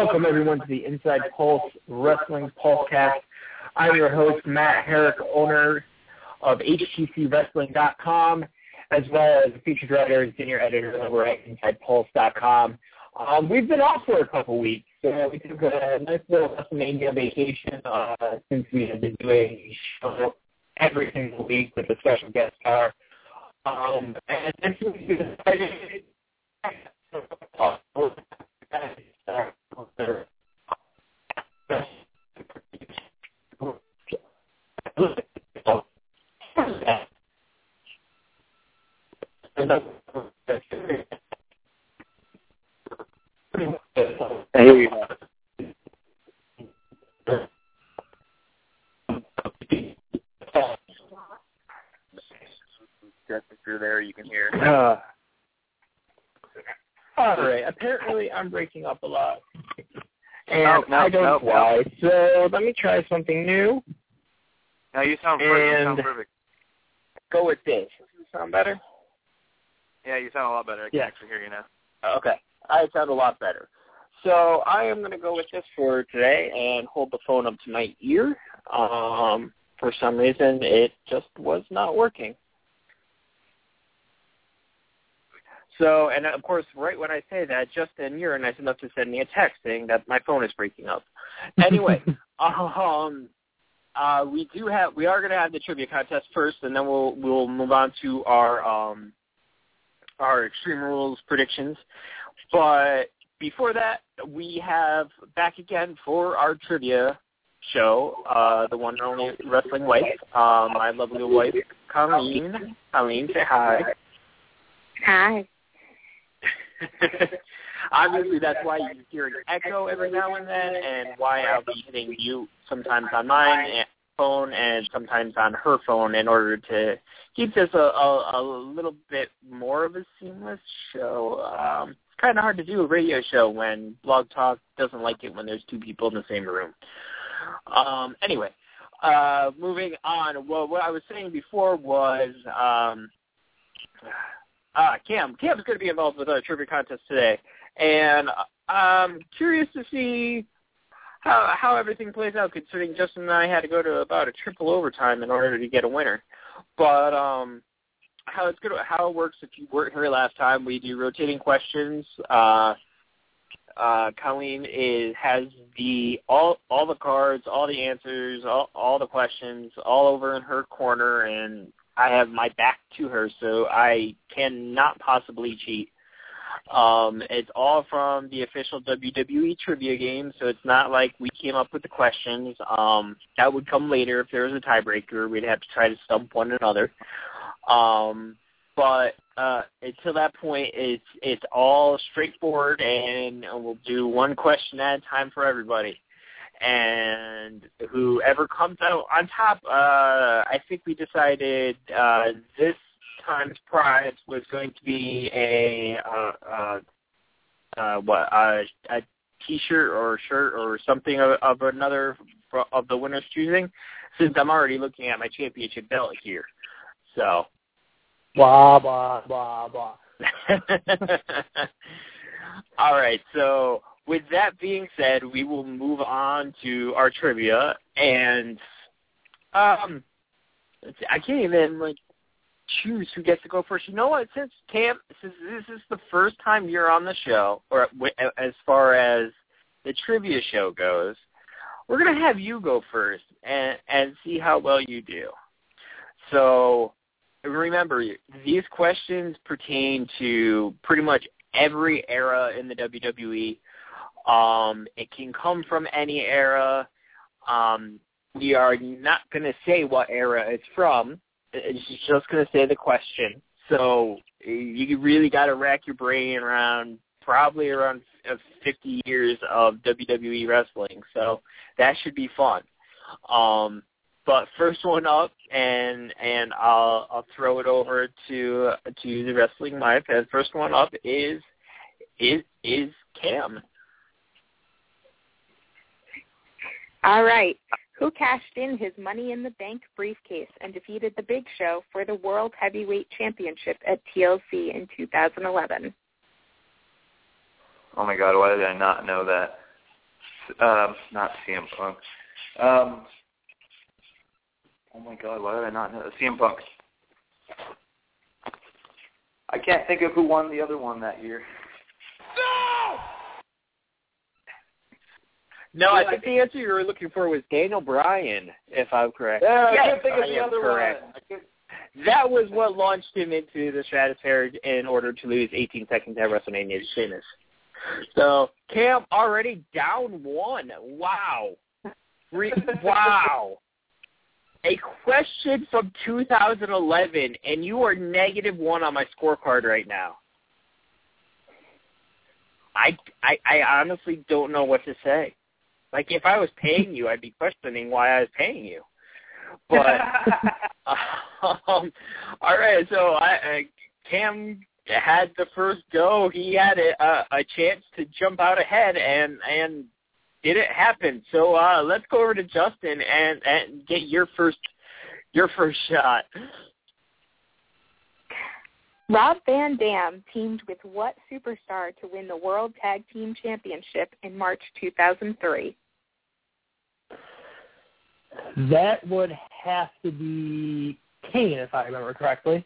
welcome everyone to the Inside Pulse Wrestling Pulsecast. I'm your host, Matt Herrick, owner of HTCWrestling.com, as well as the featured writer and senior editor over at InsidePulse.com. We've been off for a couple weeks, so we took a nice little WrestleMania vacation since we have been doing a show every single week with a special guest star. And this week we decided I hear you. Just if you're there, you can hear. All right. Apparently, I'm breaking up a lot, and I don't know why. So let me try something new. No, you sound perfect. You sound perfect. Go with this. Does it sound better? Yeah, you sound a lot better. I can actually hear you now. Okay. I sound a lot better. So I am going to go with this for today and hold the phone up to my ear. For some reason, it just was not working. So, and of course, right when I say that, Justin, you're nice enough to send me a text saying that my phone is breaking up. Anyway, we are going to have the trivia contest first, and then we'll move on to our Extreme Rules predictions. But before that, we have back again for our trivia show, the one and only wrestling wife, my lovely wife, Colleen. Colleen, say hi. Hi. Obviously, that's why you hear an echo every now and then, and why I'll be hitting you sometimes on my phone and sometimes on her phone in order to keep this a little bit more of a seamless show. It's kind of hard to do a radio show when Blog Talk doesn't like it when there's two people in the same room. Anyway, moving on. Well, what I was saying before was Cam's going to be involved with our trivia contest today, and I'm curious to see how everything plays out, considering Justin and I had to go to about a triple overtime in order to get a winner. But how it works, if you weren't here last time, we do rotating questions. Colleen has all the cards, all the answers, all the questions, all over in her corner, and I have my back to her, so I cannot possibly cheat. It's all from the official WWE trivia game, so it's not like we came up with the questions. That would come later if there was a tiebreaker. We'd have to try to stump one another. But until that point, it's all straightforward, and we'll do one question at a time for everybody. And whoever comes out on top, I think we decided this time's prize was going to be a T-shirt or shirt or something of another of the winner's choosing, since I'm already looking at my championship belt here. So. Blah, blah, blah, blah. All right, so with that being said, we will move on to our trivia, and I can't even choose who gets to go first. You know what? Since this is the first time you're on the show, or as far as the trivia show goes, we're gonna have you go first and see how well you do. So remember, these questions pertain to pretty much every era in the WWE. It can come from any era. We are not going to say what era it's from. It's just going to say the question. So you really got to rack your brain around 50 years of WWE wrestling. So that should be fun. But first one up, and I'll throw it over to the wrestling wife. And first one up is Cam. All right. Who cashed in his Money in the Bank briefcase and defeated The Big Show for the World Heavyweight Championship at TLC in 2011? Oh, my God. Why did I not know that? not CM Punk. Oh my God, why did I not know that? CM Punk. I can't think of who won the other one that year. No, I think the answer you were looking for was Daniel Bryan, if I'm correct. Yeah, I yes, couldn't think of the other correct. one. That was what launched him into the stratosphere in order to lose 18 seconds at WrestleMania to Sheamus. So, Cam already down 1. Wow. Wow. A question from 2011, and you are -1 on my scorecard right now. I honestly don't know what to say. Like, if I was paying you, I'd be questioning why I was paying you. But, all right, so Cam had the first go. He had a chance to jump out ahead, and didn't happen. So let's go over to Justin and get your first shot. Rob Van Dam teamed with what superstar to win the World Tag Team Championship in March 2003? That would have to be Kane, if I remember correctly.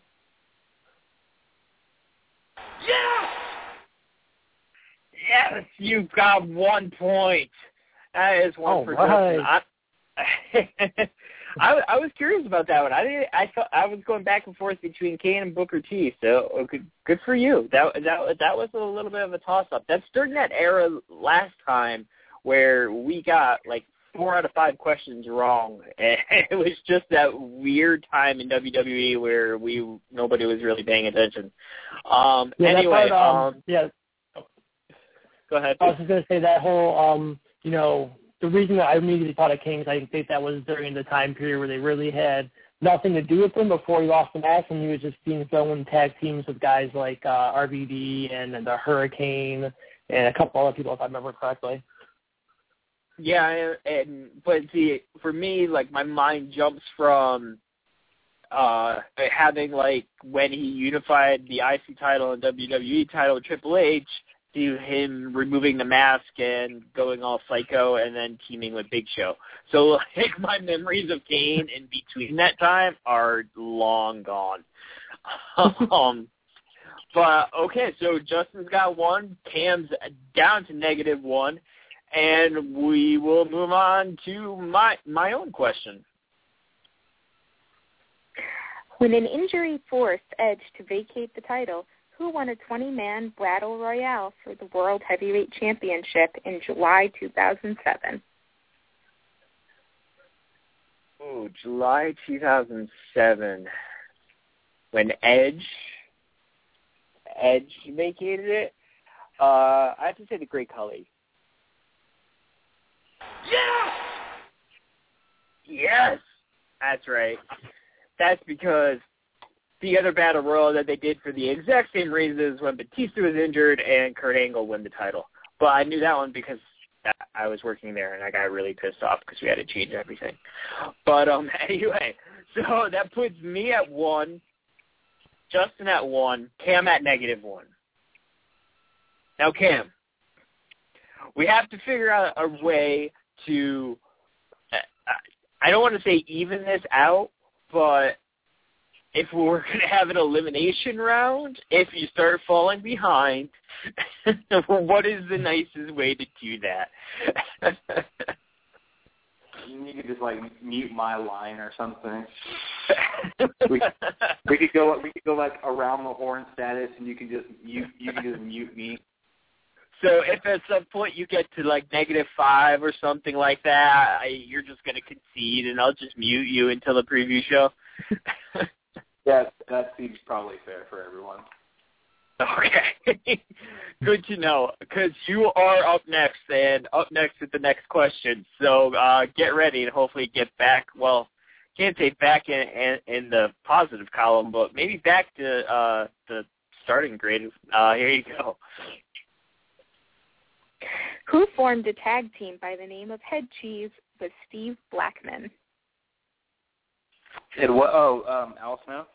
Yes, you've got 1 point. That is one for right. Justin. I was curious about that one. I thought I was going back and forth between Kane and Booker T. So good for you. That was a little bit of a toss up. That's during that era last time where we got like 4 out of 5 questions wrong. And it was just that weird time in WWE where nobody was really paying attention. Anyway, yeah. Go ahead. I was just going to say that whole, the reason that I immediately thought of Kings, I think that was during the time period where they really had nothing to do with him before he lost the match, and he was just being thrown in tag teams with guys like RVD and the Hurricane and a couple other people, if I remember correctly. Yeah, but see, for me, like, my mind jumps from having, like, when he unified the IC title and WWE title with Triple H to him removing the mask and going all psycho and then teaming with Big Show. So, like, my memories of Kane in between that time are long gone. But, okay, so Justin's got 1, Cam's down to -1. And we will move on to my own question. When an injury forced Edge to vacate the title, who won a 20-man battle royale for the World Heavyweight Championship in July 2007? Oh, July 2007. When Edge vacated it, I have to say the Great Khali. Yes! That's right. That's because the other Battle Royal that they did for the exact same reasons when Batista was injured and Kurt Angle won the title. But I knew that one because I was working there and I got really pissed off because we had to change everything. But anyway, so that puts me at 1, Justin at 1, Cam at -1. Now, Cam, we have to figure out a way to, I don't want to say even this out, but if we're going to have an elimination round, if you start falling behind, what is the nicest way to do that? You could just mute my line or something. we could go like around the horn status, and you can just mute me. So if at some point you get to -5 or something like that, you're just going to concede, and I'll just mute you until the preview show. Yeah, that seems probably fair for everyone. Okay. Good to know, because you are up next, and up next is the next question. So get ready and hopefully get back, well, can't say back in the positive column, but maybe back to the starting grade. Here you go. Who formed a tag team by the name of Head Cheese with Steve Blackman? Al Snow?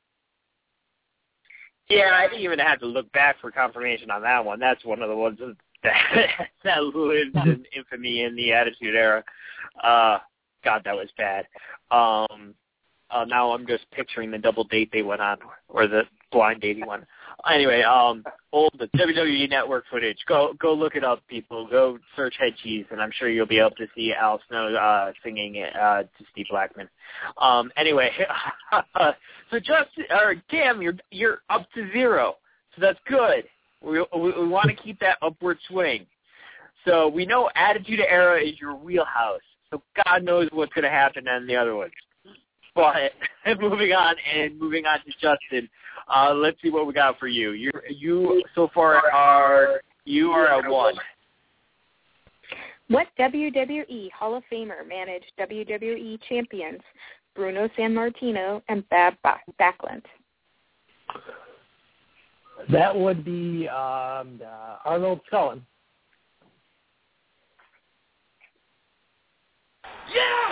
Yeah, I didn't even have to look back for confirmation on that one. That's one of the ones that that lived in infamy in the Attitude Era. God, that was bad. Now I'm just picturing the double date they went on, or the blind dating one. Anyway, old WWE Network footage. Go look it up, people. Go search Head Cheese, and I'm sure you'll be able to see Al Snow singing to Steve Blackman. Anyway, so Cam, you're up to 0, so that's good. We want to keep that upward swing. So we know Attitude Era is your wheelhouse. So God knows what's going to happen on the other ones. But moving on to Justin. Let's see what we got for you. You so far are at 1. What WWE Hall of Famer managed WWE champions Bruno Sammartino and Bob Backlund? That would be Arnold Scullin. Yes!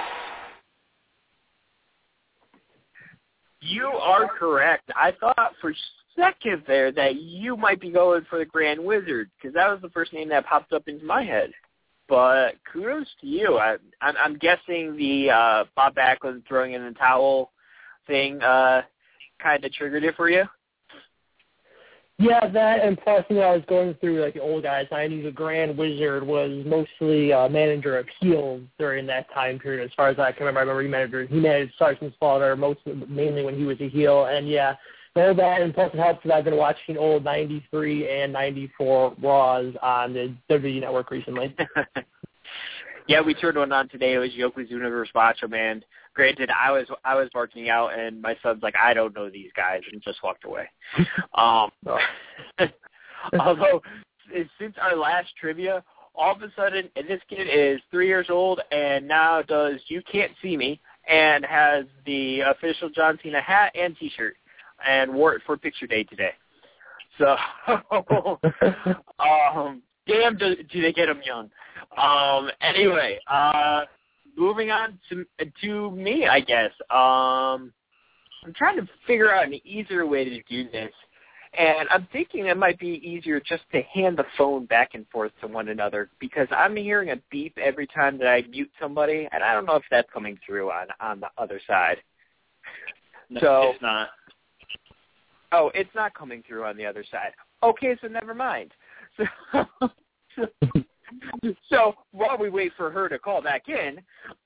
You are correct. I thought for a second there that you might be going for the Grand Wizard, because that was the first name that popped up into my head. But kudos to you. I'm guessing the Bob Backlund throwing in the towel thing kind of triggered it for you? Yeah, that, and plus, I was going through, the old guys. I knew the Grand Wizard was mostly manager of heels during that time period, as far as I can remember. I remember he managed Sergeant Slaughter mainly when he was a heel, and know that, and plus it helps that I've been watching old 93 and 94 Raws on the WWE Network recently. Yeah, we turned one on today. It was Yokozuna versus Macho Man. Granted, I was barking out, and my son's like, I don't know these guys, and just walked away. Although, since our last trivia, all of a sudden, this kid is 3 years old and now does You Can't See Me and has the official John Cena hat and T-shirt and wore it for picture day today. So, damn, do they get him young. Anyway, moving on to me, I guess. I'm trying to figure out an easier way to do this, and I'm thinking it might be easier just to hand the phone back and forth to one another, because I'm hearing a beep every time that I mute somebody, and I don't know if that's coming through on the other side. No, so it's not. Oh, it's not coming through on the other side. Okay, so never mind. So while we wait for her to call back in,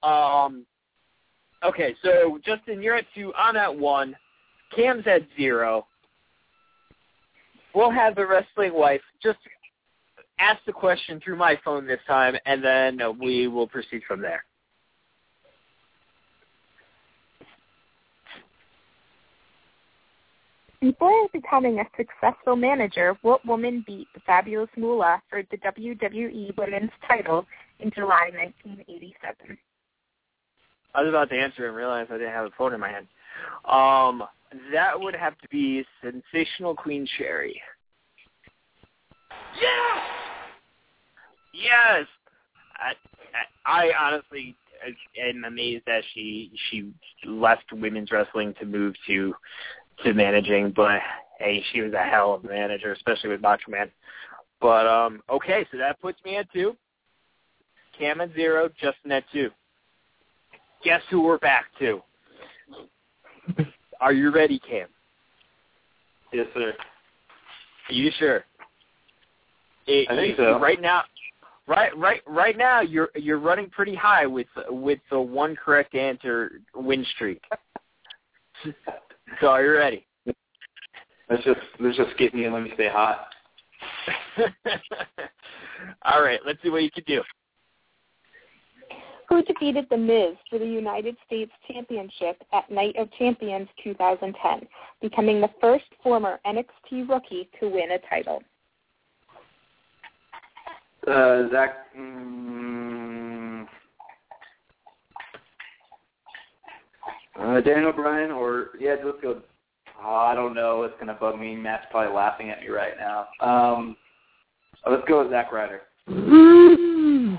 okay, so Justin, you're at 2, I'm at 1, Cam's at 0. We'll have the wrestling wife just ask the question through my phone this time, and then we will proceed from there. Before becoming a successful manager, what woman beat the Fabulous Moolah for the WWE Women's title in July 1987? I was about to answer and realized I didn't have a phone in my hand. That would have to be Sensational Queen Sherry. Yes! Yes! I honestly am amazed that she left women's wrestling to move to managing, but hey, she was a hell of a manager, especially with Macho Man. But okay, so that puts me at 2. Cam at 0, Justin at 2. Guess who we're back to? Are you ready, Cam? Yes, sir. Are you sure? I think so. Right now, you're running pretty high with the one correct answer win streak. So are you ready? Let's just get me and let me stay hot. All right, let's see what you can do. Who defeated The Miz for the United States Championship at Night of Champions 2010, becoming the first former NXT rookie to win a title? Daniel Bryan, or let's go. I don't know. It's gonna bug me. Matt's probably laughing at me right now. Let's go with Zack Ryder. No!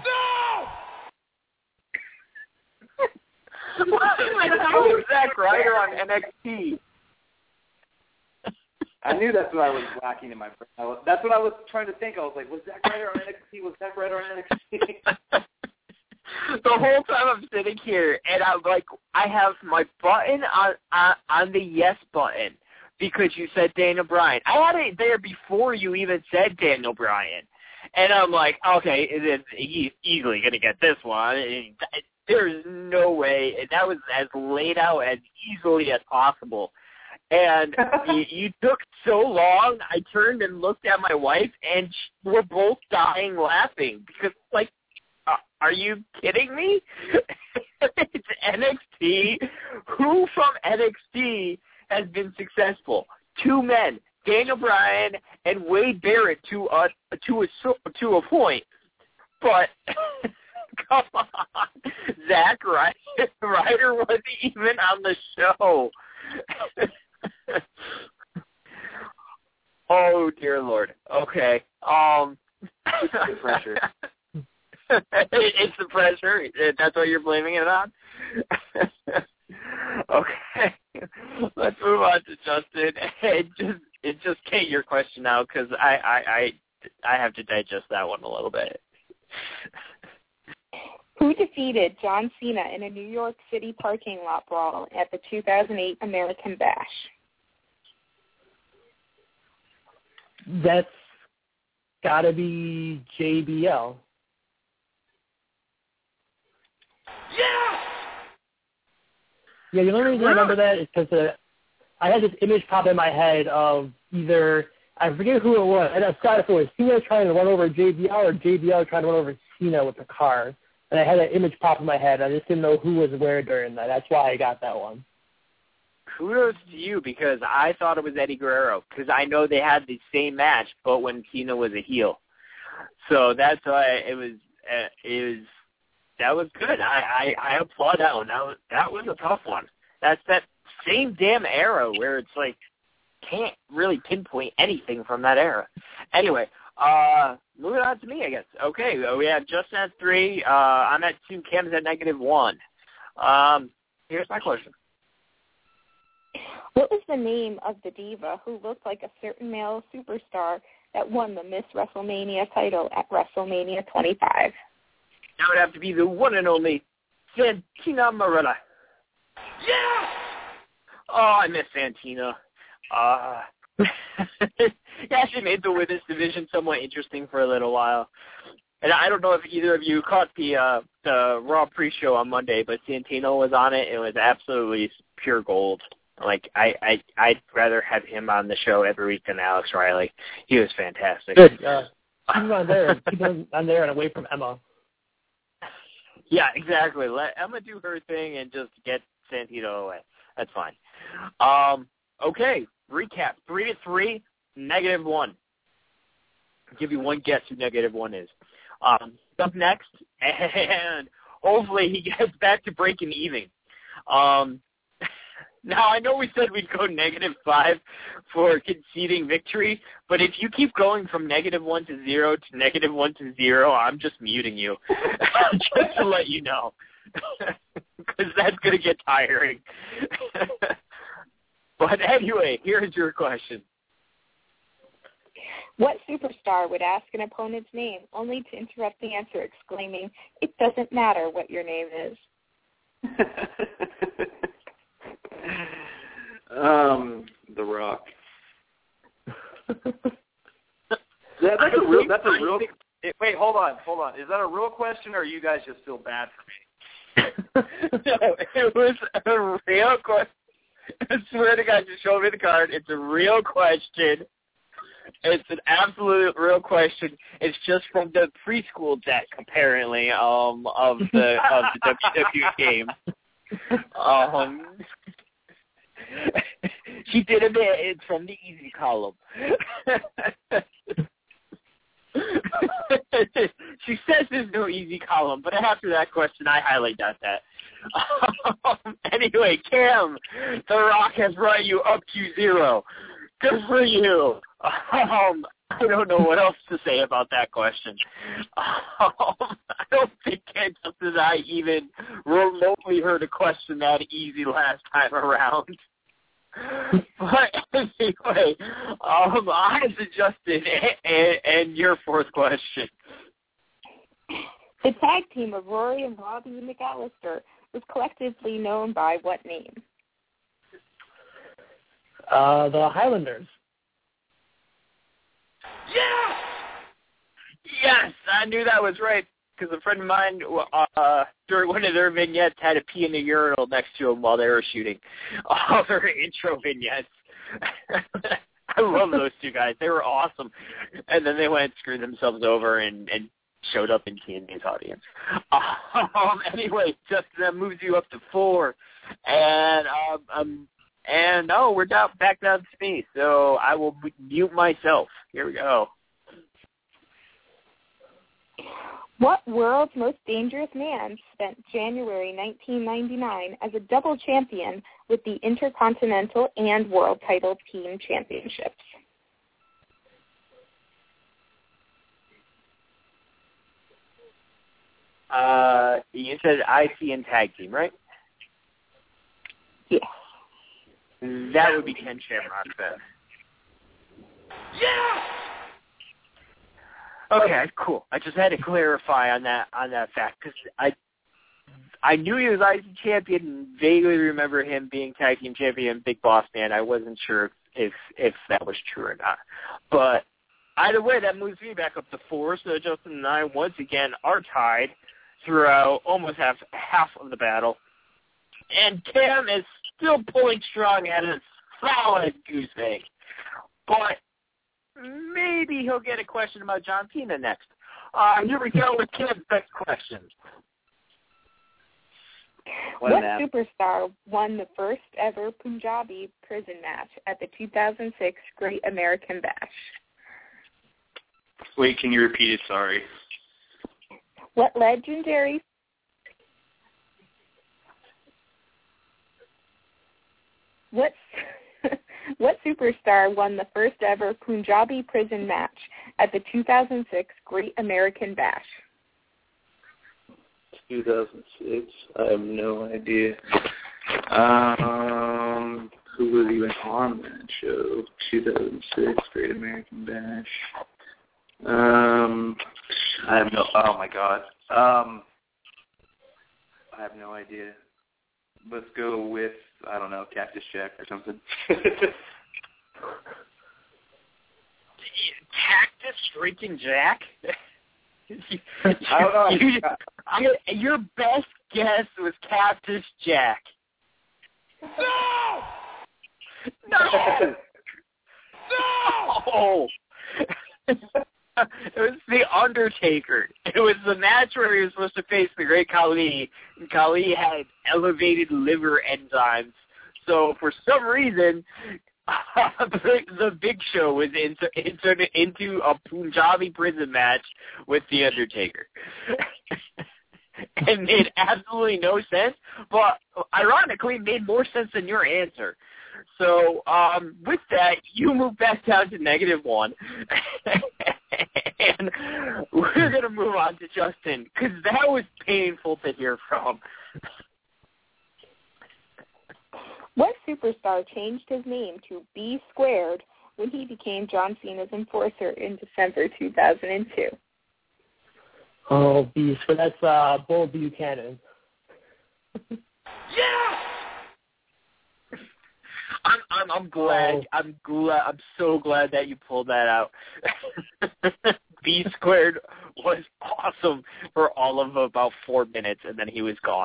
Let's go with Zack Ryder on NXT. I knew that's what I was lacking in my brain. That's what I was trying to think. I was like, was Zack Ryder on NXT? Was Zack Ryder on NXT? The whole time I'm sitting here, and I'm like, I have my button on the yes button because you said Daniel Bryan. I had it there before you even said Daniel Bryan. And I'm like, okay, he's easily going to get this one. And there's no way. And that was as laid out as easily as possible. And you took so long, I turned and looked at my wife, and we're both dying laughing because, like, are you kidding me? It's NXT. Who from NXT has been successful? Two men, Daniel Bryan and Wade Barrett, to a point. But come on, Zack Ryder wasn't even on the show. Oh dear Lord. Okay. It's the pressure. It's the pressure. That's what you're blaming it on? Okay. Let's move on to Justin. Just get your question now because I have to digest that one a little bit. Who defeated John Cena in a New York City parking lot brawl at the 2008 American Bash? That's got to be JBL. Yeah, the only reason I remember that is because I had this image pop in my head of either, I forget who it was, and I thought if it was Cena trying to run over JBL or JBL trying to run over Cena with the car. And I had that image pop in my head. I just didn't know who was where during that. That's why I got that one. Kudos to you because I thought it was Eddie Guerrero because I know they had the same match, but when Cena was a heel. So that's why that was good. I applaud that one. That was a tough one. That's that same damn era where it's like can't really pinpoint anything from that era. Anyway, moving on to me, I guess. Okay, we have Justin at 3. I'm at 2. Cam's at -1. Here's my question. What was the name of the diva who looked like a certain male superstar that won the Miss WrestleMania title at WrestleMania 25? That would have to be the one and only Santina Marella. Yeah! Oh, I miss Santina. He actually made the women's division somewhat interesting for a little while. And I don't know if either of you caught the Raw pre-show on Monday, but Santino was on it. It was absolutely pure gold. Like, I'd rather have him on the show every week than Alex Riley. He was fantastic. Good. He's on there. He's on there and away from Emma. Yeah, exactly. Let Emma do her thing and just get Santino away. That's fine. Okay, recap. 3-3, -1. I'll give you one guess who -1 is. Up next, and hopefully he gets back to breaking even. Now, I know we said we'd go -5 for conceding victory, but if you keep going from -1 to 0 to -1 to 0, I'm just muting you, just to let you know, because that's going to get tiring. But anyway, here's your question. What superstar would ask an opponent's name only to interrupt the answer exclaiming, "It doesn't matter what your name is"? The Rock. That's a real. Wait, hold on. Is that a real question, or are you guys just feel bad for me? No, it was a real question. I swear to God, just show me the card. It's a real question. It's an absolute real question. It's just from the preschool deck, apparently, of the WWE game. She did admit it's from the easy column. She says there's no easy column, but after that question, I highly doubt that. Anyway, Cam, The Rock has brought you up to 0. Good for you. I don't know what else to say about that question. I don't think Kansas and I even remotely heard a question that easy last time around. But anyway, on to Justin and your fourth question. The tag team of Rory and Robbie McAllister was collectively known by what name? The Highlanders. Yes! Yes, I knew that was right because a friend of mine during one of their vignettes had to pee in the urinal next to him while they were shooting all their intro vignettes. I love those two guys. They were awesome. And then they went and screwed themselves over and showed up in TNA's audience. Anyway, Justin, that moves you up to 4. And we're back down to me. So I will mute myself. Here we go. What world's most dangerous man spent January 1999 as a double champion with the Intercontinental and World Title Team Championships? You said IC and tag team, right? Yes. That would be Ken Shamrock then. Yeah! Okay, cool. I just had to clarify on that fact because I knew he was IC champion and vaguely remember him being tag team champion, Big Boss Man. I wasn't sure if that was true or not. But either way, that moves me back up to 4. So Justin and I once again are tied throughout almost half of the battle, and Cam is still pulling strong at a solid goose egg. But maybe he'll get a question about John Cena next. Here we go with Cam's next question. What superstar won the first ever Punjabi prison match at the 2006 Great American Bash? Wait, can you repeat it? Sorry. What legendary What superstar won the first ever Punjabi prison match at the 2006 Great American Bash? 2006. I have no idea. Who was even on that show? 2006 Great American Bash. I have no. Oh my God. I have no idea. Let's go with, I don't know, Cactus Jack or something. Cactus freaking Jack? I don't know. Your best guess was Cactus Jack. No! No! No! It was The Undertaker. It was the match where he was supposed to face the Great Khali, and Khali had elevated liver enzymes. So for some reason, the Big Show was inserted into a Punjabi prison match with The Undertaker. It made absolutely no sense, but ironically made more sense than your answer. So with that, you move back down to -1. And we're going to move on to Justin, because that was painful to hear from. What superstar changed his name to B Squared when he became John Cena's enforcer in December 2002? Oh, B Squared. That's Bull Buchanan. Yeah! I'm glad. I'm so glad that you pulled that out. B Squared was awesome for all of about 4 minutes, and then he was gone.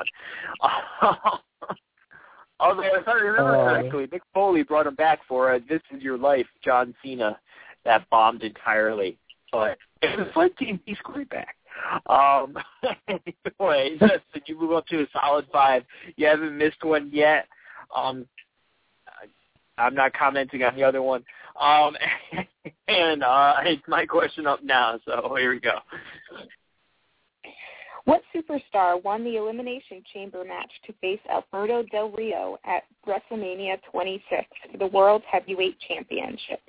Although, if I remember correctly, Mick Foley brought him back for This Is Your Life, John Cena, that bombed entirely. But it was fun seeing B Squared back. Anyway, Justin, you move up to a solid 5. You haven't missed one yet. I'm not commenting on the other one. And it's my question up now, so here we go. What superstar won the Elimination Chamber match to face Alberto Del Rio at WrestleMania 26 for the World Heavyweight Championship?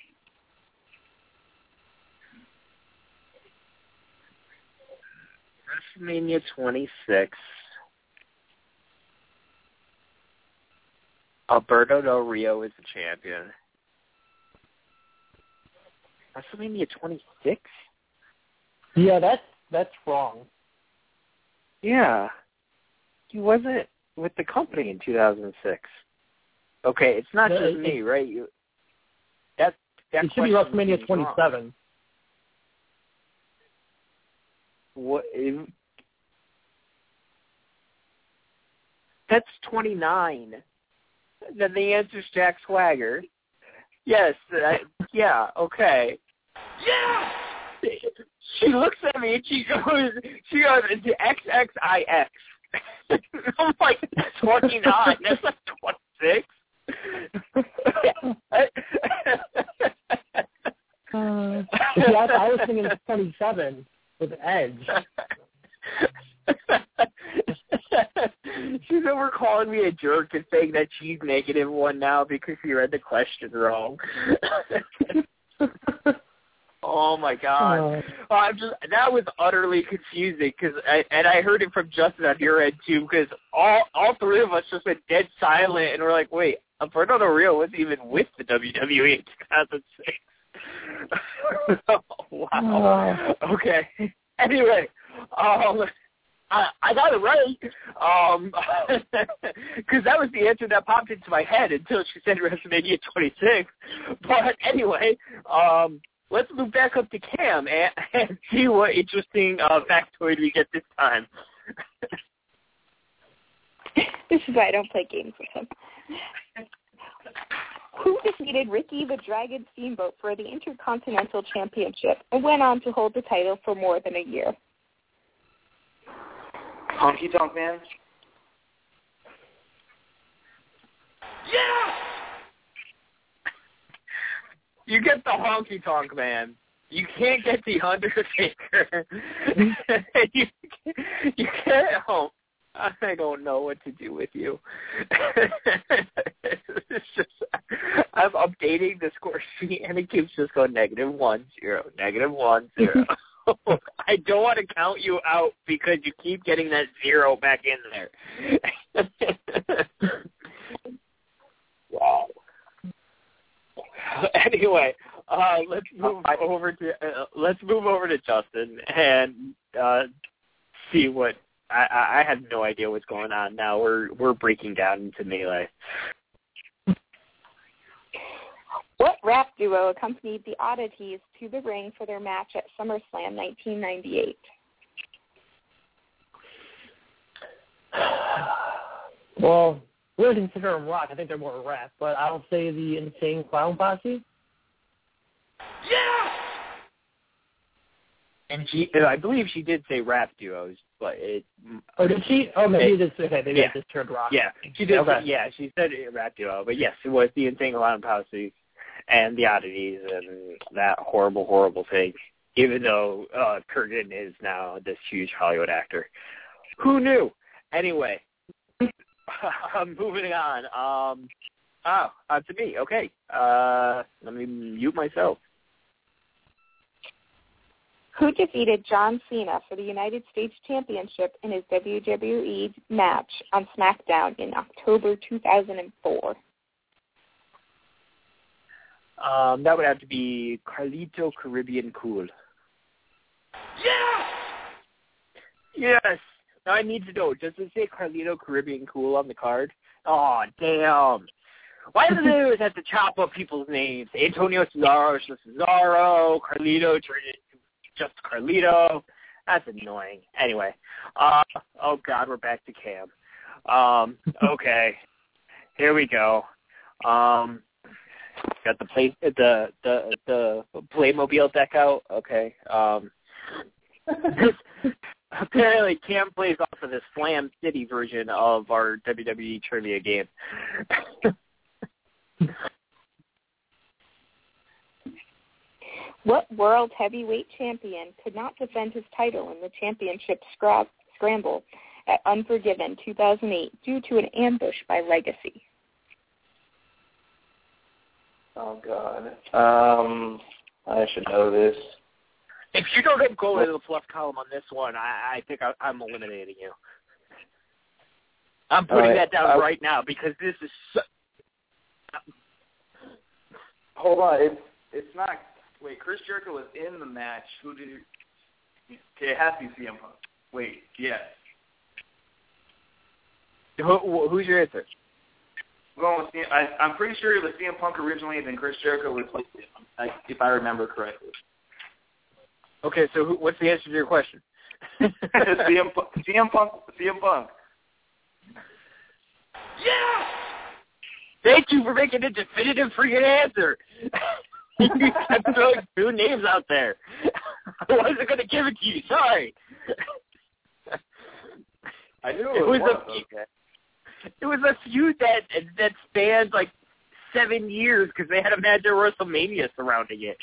WrestleMania 26. Alberto Del Rio is the champion. WrestleMania 26? Yeah, that's wrong. Yeah. He wasn't with the company in 2006. Okay, it's not just me, right? That it should be WrestleMania 27. What? That's 29. Then the answer's Jack Swagger. Yes. Yeah. Okay. Yeah. She looks at me and she goes, into XXIX. I'm like, 29. That's like 26. I was thinking it's 27 with Edge. She's over calling me a jerk and saying that she's -1 now because she read the question wrong. Oh my God! That was utterly confusing because I heard it from Justin on your end too because all three of us just went dead silent and we're like, wait, Alberto Del Rio wasn't even with the WWE in 2006. Wow. Okay. Anyway, I got it right because that was the answer that popped into my head until she said WrestleMania 26. But anyway, let's move back up to Cam and see what interesting factoid we get this time. This is why I don't play games with him. Who defeated Ricky the Dragon Steamboat for the Intercontinental Championship and went on to hold the title for more than a year? Honky Tonk Man? Yeah! You get the Honky Tonk Man. You can't get the Undertaker. you can't. Oh, I don't know what to do with you. It's just, I'm updating the score sheet, and it keeps just going -1-0, -1-0. I don't want to count you out because you keep getting that 0 back in there. Wow. Anyway, let's move over to Justin and see what I have no idea what's going on now. We're breaking down into Melee. What rap duo accompanied the Oddities to the ring for their match at SummerSlam 1998? Well, we would consider them rock. I think they're more rap, but I'll say the Insane Clown Posse. Yeah! And I believe she did say rap duos, but it. Oh, did she? Oh, maybe it just maybe it just turned rock. Yeah, she did. Okay. Yeah, she said rap duo, but yes, it was the Insane Clown Posse and the Oddities and that horrible, horrible thing. Even though Kurgan is now this huge Hollywood actor, who knew? Anyway, moving on. To me. Okay. Let me mute myself. Who defeated John Cena for the United States Championship in his WWE match on SmackDown in October 2004? That would have to be Carlito Caribbean Cool. Yeah! Yes! Now I need to know, does it say Carlito Caribbean Cool on the card? Oh, damn. Why do they always have to chop up people's names? Antonio Cesaro, Cesaro, Carlito, just Carlito. That's annoying. Anyway. Oh, God, we're back to Cam. Okay. Here we go. Got the Playmobil deck out. Okay. Apparently, Cam plays off of the Slam City version of our WWE trivia game. What world heavyweight champion could not defend his title in the championship scramble at Unforgiven 2008 due to an ambush by Legacy? Oh, God. I should know this. If you don't go into the fluff column on this one, I think I'm eliminating you. I'm putting that down right now because this is Hold on, it's not. Wait, Chris Jericho was in the match. Who did he? Okay, it has to be CM Punk. Wait, yes. Who's your answer? I'm pretty sure it was CM Punk originally, and then Chris Jericho replaced him, if I remember correctly. Okay, so what's the answer to your question? CM Punk. Yes! Thank you for making a definitive freaking answer. You kept throwing 2 names out there. I wasn't going to give it to you. Sorry. I knew it was okay. It was a feud that spanned like 7 years because they had a match at WrestleMania surrounding it.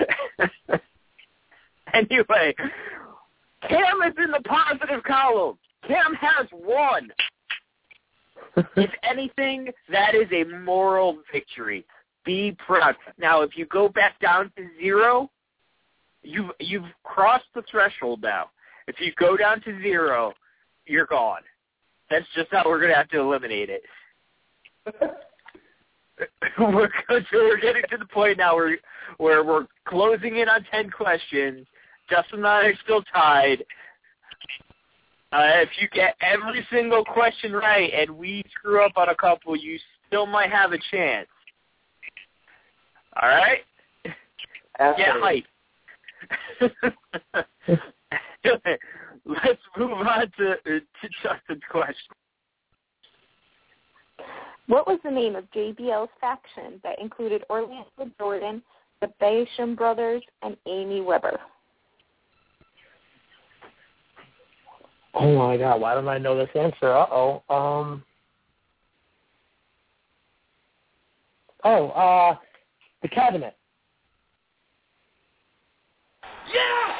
Anyway, Cam is in the positive column. Cam has won. If anything, that is a moral victory. Be proud. Now, if you go back down to 0, you've crossed the threshold now. If you go down to 0, you're gone. That's just how we're going to have to eliminate it. We're getting to the point now where we're closing in on 10 questions. Justin and I are still tied. If you get every single question right and we screw up on a couple, you still might have a chance. All right? Get hype. Let's move on to Justin's question. What was the name of JBL's faction that included Orlando Jordan, the Basham brothers, and Amy Weber? Oh my God! Why don't I know this answer? The Cabinet. Yes!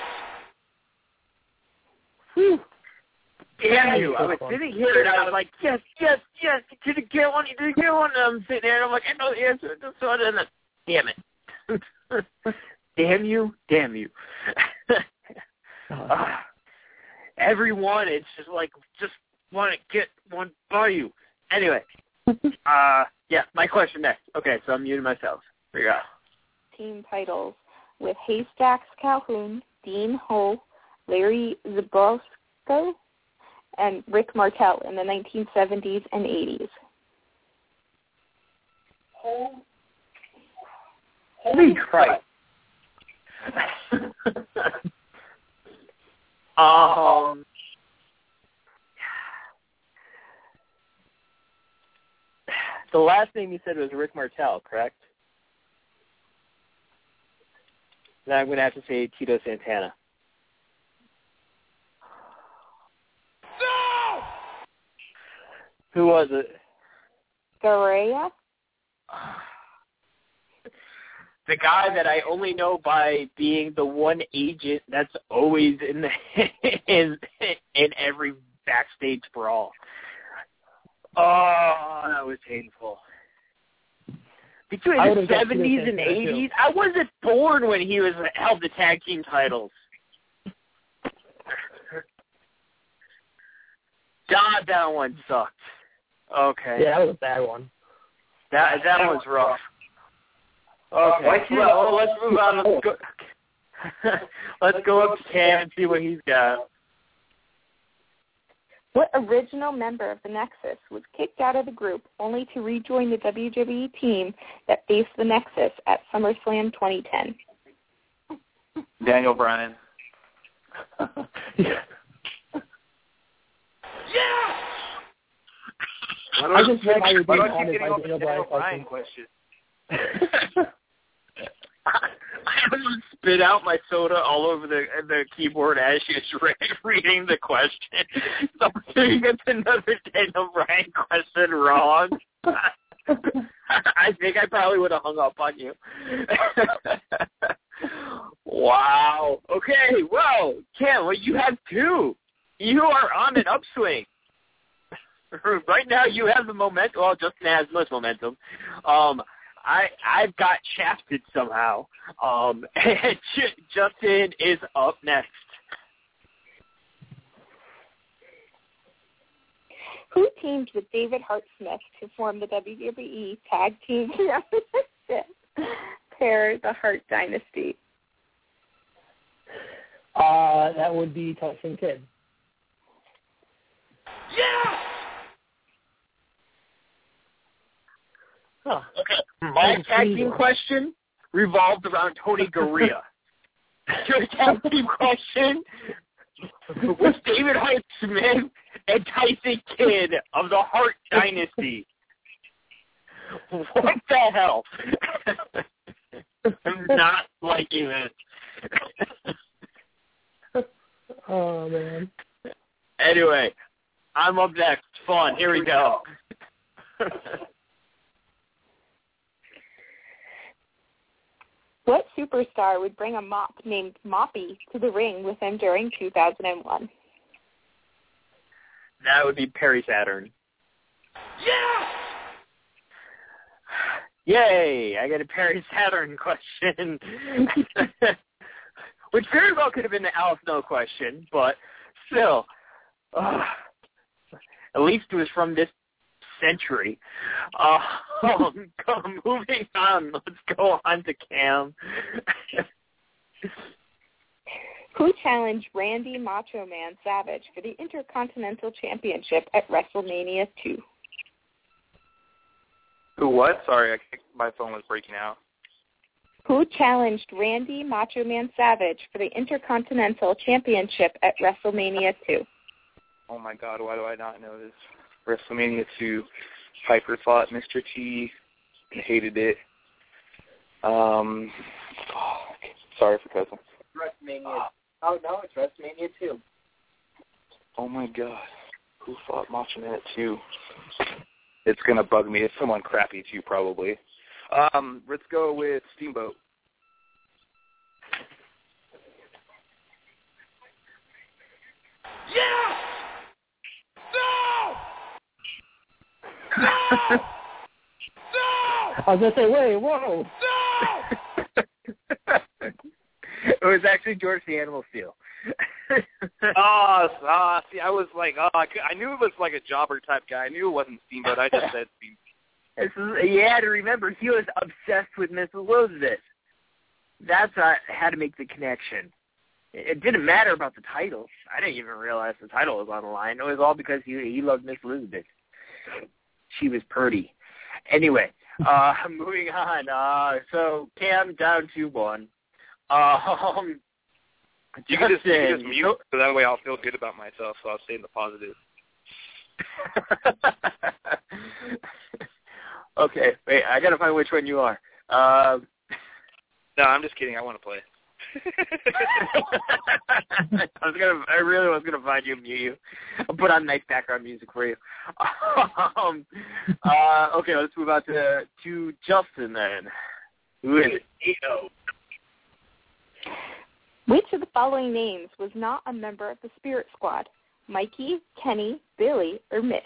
Whew. Damn you. I was sitting here and I was like, yes, you didn't get one, And I'm sitting there and I'm like, I know the answer. And then, damn it. Damn you. Everyone, it's just like, just want to get one by you. Anyway, my question next. Okay, so I'm muting myself. Here we go. Team titles with Haystacks Calhoun, Dean Ho, Larry Zbyszko, and Rick Martel in the 1970s and 80s. Holy Christ. The last name you said was Rick Martel, correct? Then I'm going to have to say Tito Santana. No! Who was it? Garea? The guy that I only know by being the one agent that's always in in every backstage brawl. Oh, that was painful. Between the 70s and 80s, I wasn't born when he held the tag team titles. God, that one sucked. Okay. Yeah, that was a bad one. That one's rough. Okay, well, let's move on. Let's go up to Cam and see what he's got. What original member of the Nexus was kicked out of the group only to rejoin the WWE team that faced the Nexus at SummerSlam 2010? Daniel Bryan. Yeah! I just read how you're being Why don't you haunted by get Daniel Daniel Bryan Bryan question? I almost spit out my soda all over the keyboard as she was reading the question. So you get another Daniel Bryan question wrong. I think I probably would have hung up on you. Wow. Okay, well, Cam, you have 2. You are on an upswing. Right now you have the momentum. Well, Justin has much momentum. I've got shafted somehow. And Justin is up next. Who teamed with David Hart Smith to form the WWE Tag Team Championship pair, the Hart Dynasty? That would be Tyson Kidd. Yeah! Huh. Okay. My tag team question revolved around Tony Garea. Your tag team question was David Hart Smith and Tyson Kidd of the Hart Dynasty. What the hell? I'm not liking this. Oh, man. Anyway, I'm up next. Fun. Here we go. What superstar would bring a mop named Moppy to the ring with him during 2001? That would be Perry Saturn. Yeah! Yay! I got a Perry Saturn question. Which very well could have been the Al Snow question, but still. At least it was from this century. Moving on, let's go on to Cam. Who challenged Randy Macho Man Savage for the Intercontinental Championship at WrestleMania 2? Who what? Sorry, my phone was breaking out. Who challenged Randy Macho Man Savage for the Intercontinental Championship at WrestleMania 2? Oh my God, why do I not know this? WrestleMania 2. Piper fought Mr. T. Hated it. Fuck. Sorry for cussing. WrestleMania. Oh no, it's WrestleMania 2. Oh my God. Who fought Macho Man at 2? It's gonna bug me. It's someone crappy too, probably. Let's go with Steamboat. Yeah! No! No! No! I was going to say, wait, whoa. No! It was actually George the Animal Steel. See, I was like, I knew it was like a jobber type guy. I knew it wasn't Steamboat. I just said Steamboat. You had to remember, he was obsessed with Miss Elizabeth. That's how to make the connection. It didn't matter about the titles. I didn't even realize the title was on the line. It was all because he loved Miss Elizabeth. She was pretty. Anyway, moving on. So Cam down 2-1. You can just mute, so that way I'll feel good about myself, so I'll stay in the positive. Okay, wait, I gotta find which one you are. No, I'm just kidding. I want to play. I really was gonna find you and mute you. I'll put on nice background music for you. Okay, let's move on to Justin then. Who is it? Which of the following names was not a member of the Spirit Squad? Mikey, Kenny, Billy, or Mitch?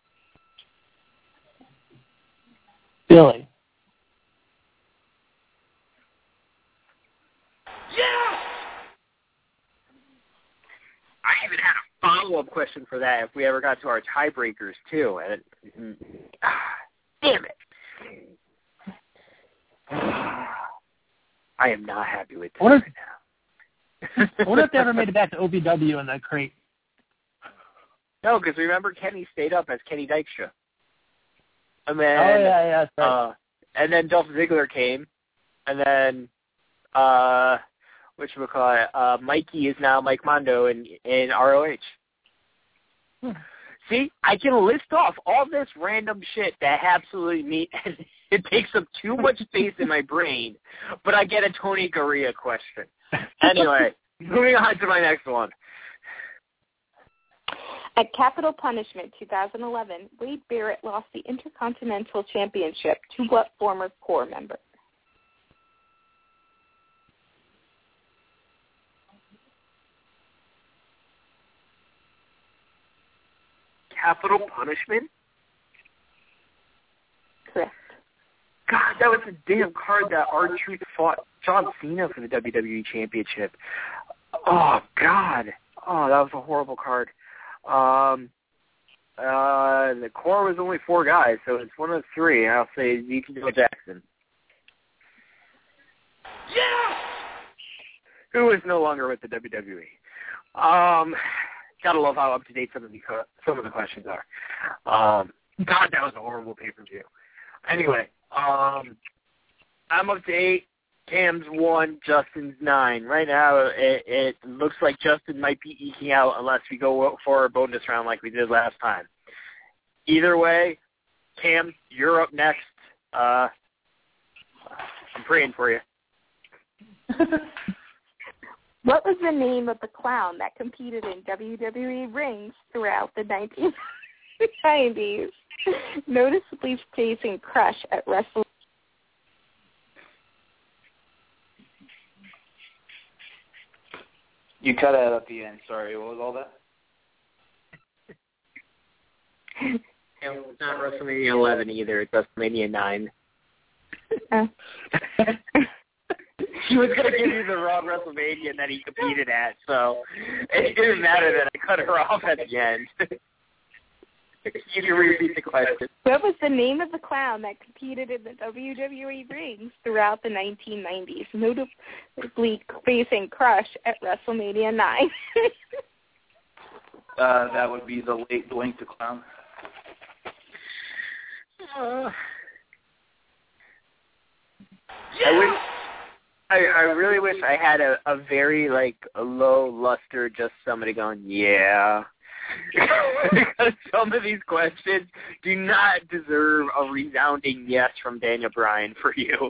Billy. Yeah! I even had a follow-up question for that if we ever got to our tiebreakers, too. And damn it. I am not happy with this right now. I wonder if they ever made it back to OVW in that crate. No, because remember Kenny stayed up as Kenny Dykstra. And then, that's right. And then Dolph Ziggler came, and then Mikey is now Mike Mondo in ROH. See, I can list off all this random shit that absolutely it takes up too much space in my brain, but I get a Tony Garea question. Anyway, moving on to my next one. At Capital Punishment 2011, Wade Barrett lost the Intercontinental Championship to what former Core member? Capital Punishment? Correct. God, that was a damn card that R-Truth fought John Cena for the WWE Championship. Oh, God. Oh, that was a horrible card. The core was only 4 guys, so it's one of 3. I'll say Ezekiel Jackson. Yes! Who is no longer with the WWE. Gotta love how up to date some of the questions are. God, that was a horrible pay-per-view. Anyway, I'm up to 8. Cam's 1, Justin's 9. Right now, it looks like Justin might be eking out unless we go for a bonus round like we did last time. Either way, Cam, you're up next. I'm praying for you. What was the name of the clown that competed in WWE rings throughout the 1990s, noticeably facing Crush at WrestleMania? You cut out at the end. Sorry, what was all that? It's not WrestleMania 11 either. It's WrestleMania 9. Oh. She was going to give you the wrong WrestleMania that he competed at, so it didn't matter that I cut her off at the end. You can repeat the question. What was the name of the clown that competed in the WWE rings throughout the 1990s, notably facing Crush at WrestleMania 9? That would be the late Dwayne the Clown. I really wish I had a very, a low luster, just somebody going, yeah. Because some of these questions do not deserve a resounding yes from Daniel Bryan for you.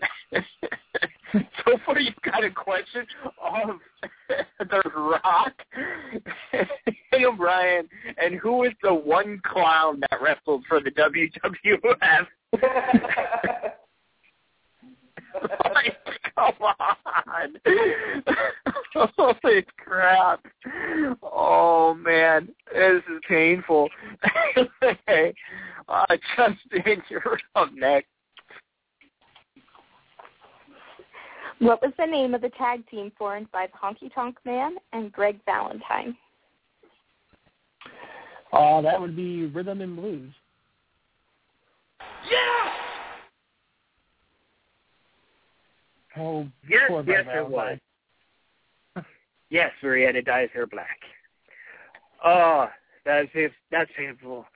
So far, you've got a question of The Rock, Daniel Bryan, and who is the one clown that wrestled for the WWF? Like, come on. Holy crap. Oh, man. This is painful. Hey, Justin, you're up next. What was the name of the tag team formed by Honky Tonk Man and Greg Valentine? That would be Rhythm and Blues. Yes! Oh, Yes, poor yes, Greg it was. Valentine. Yes, where he had to dye his hair black. Oh, that's painful.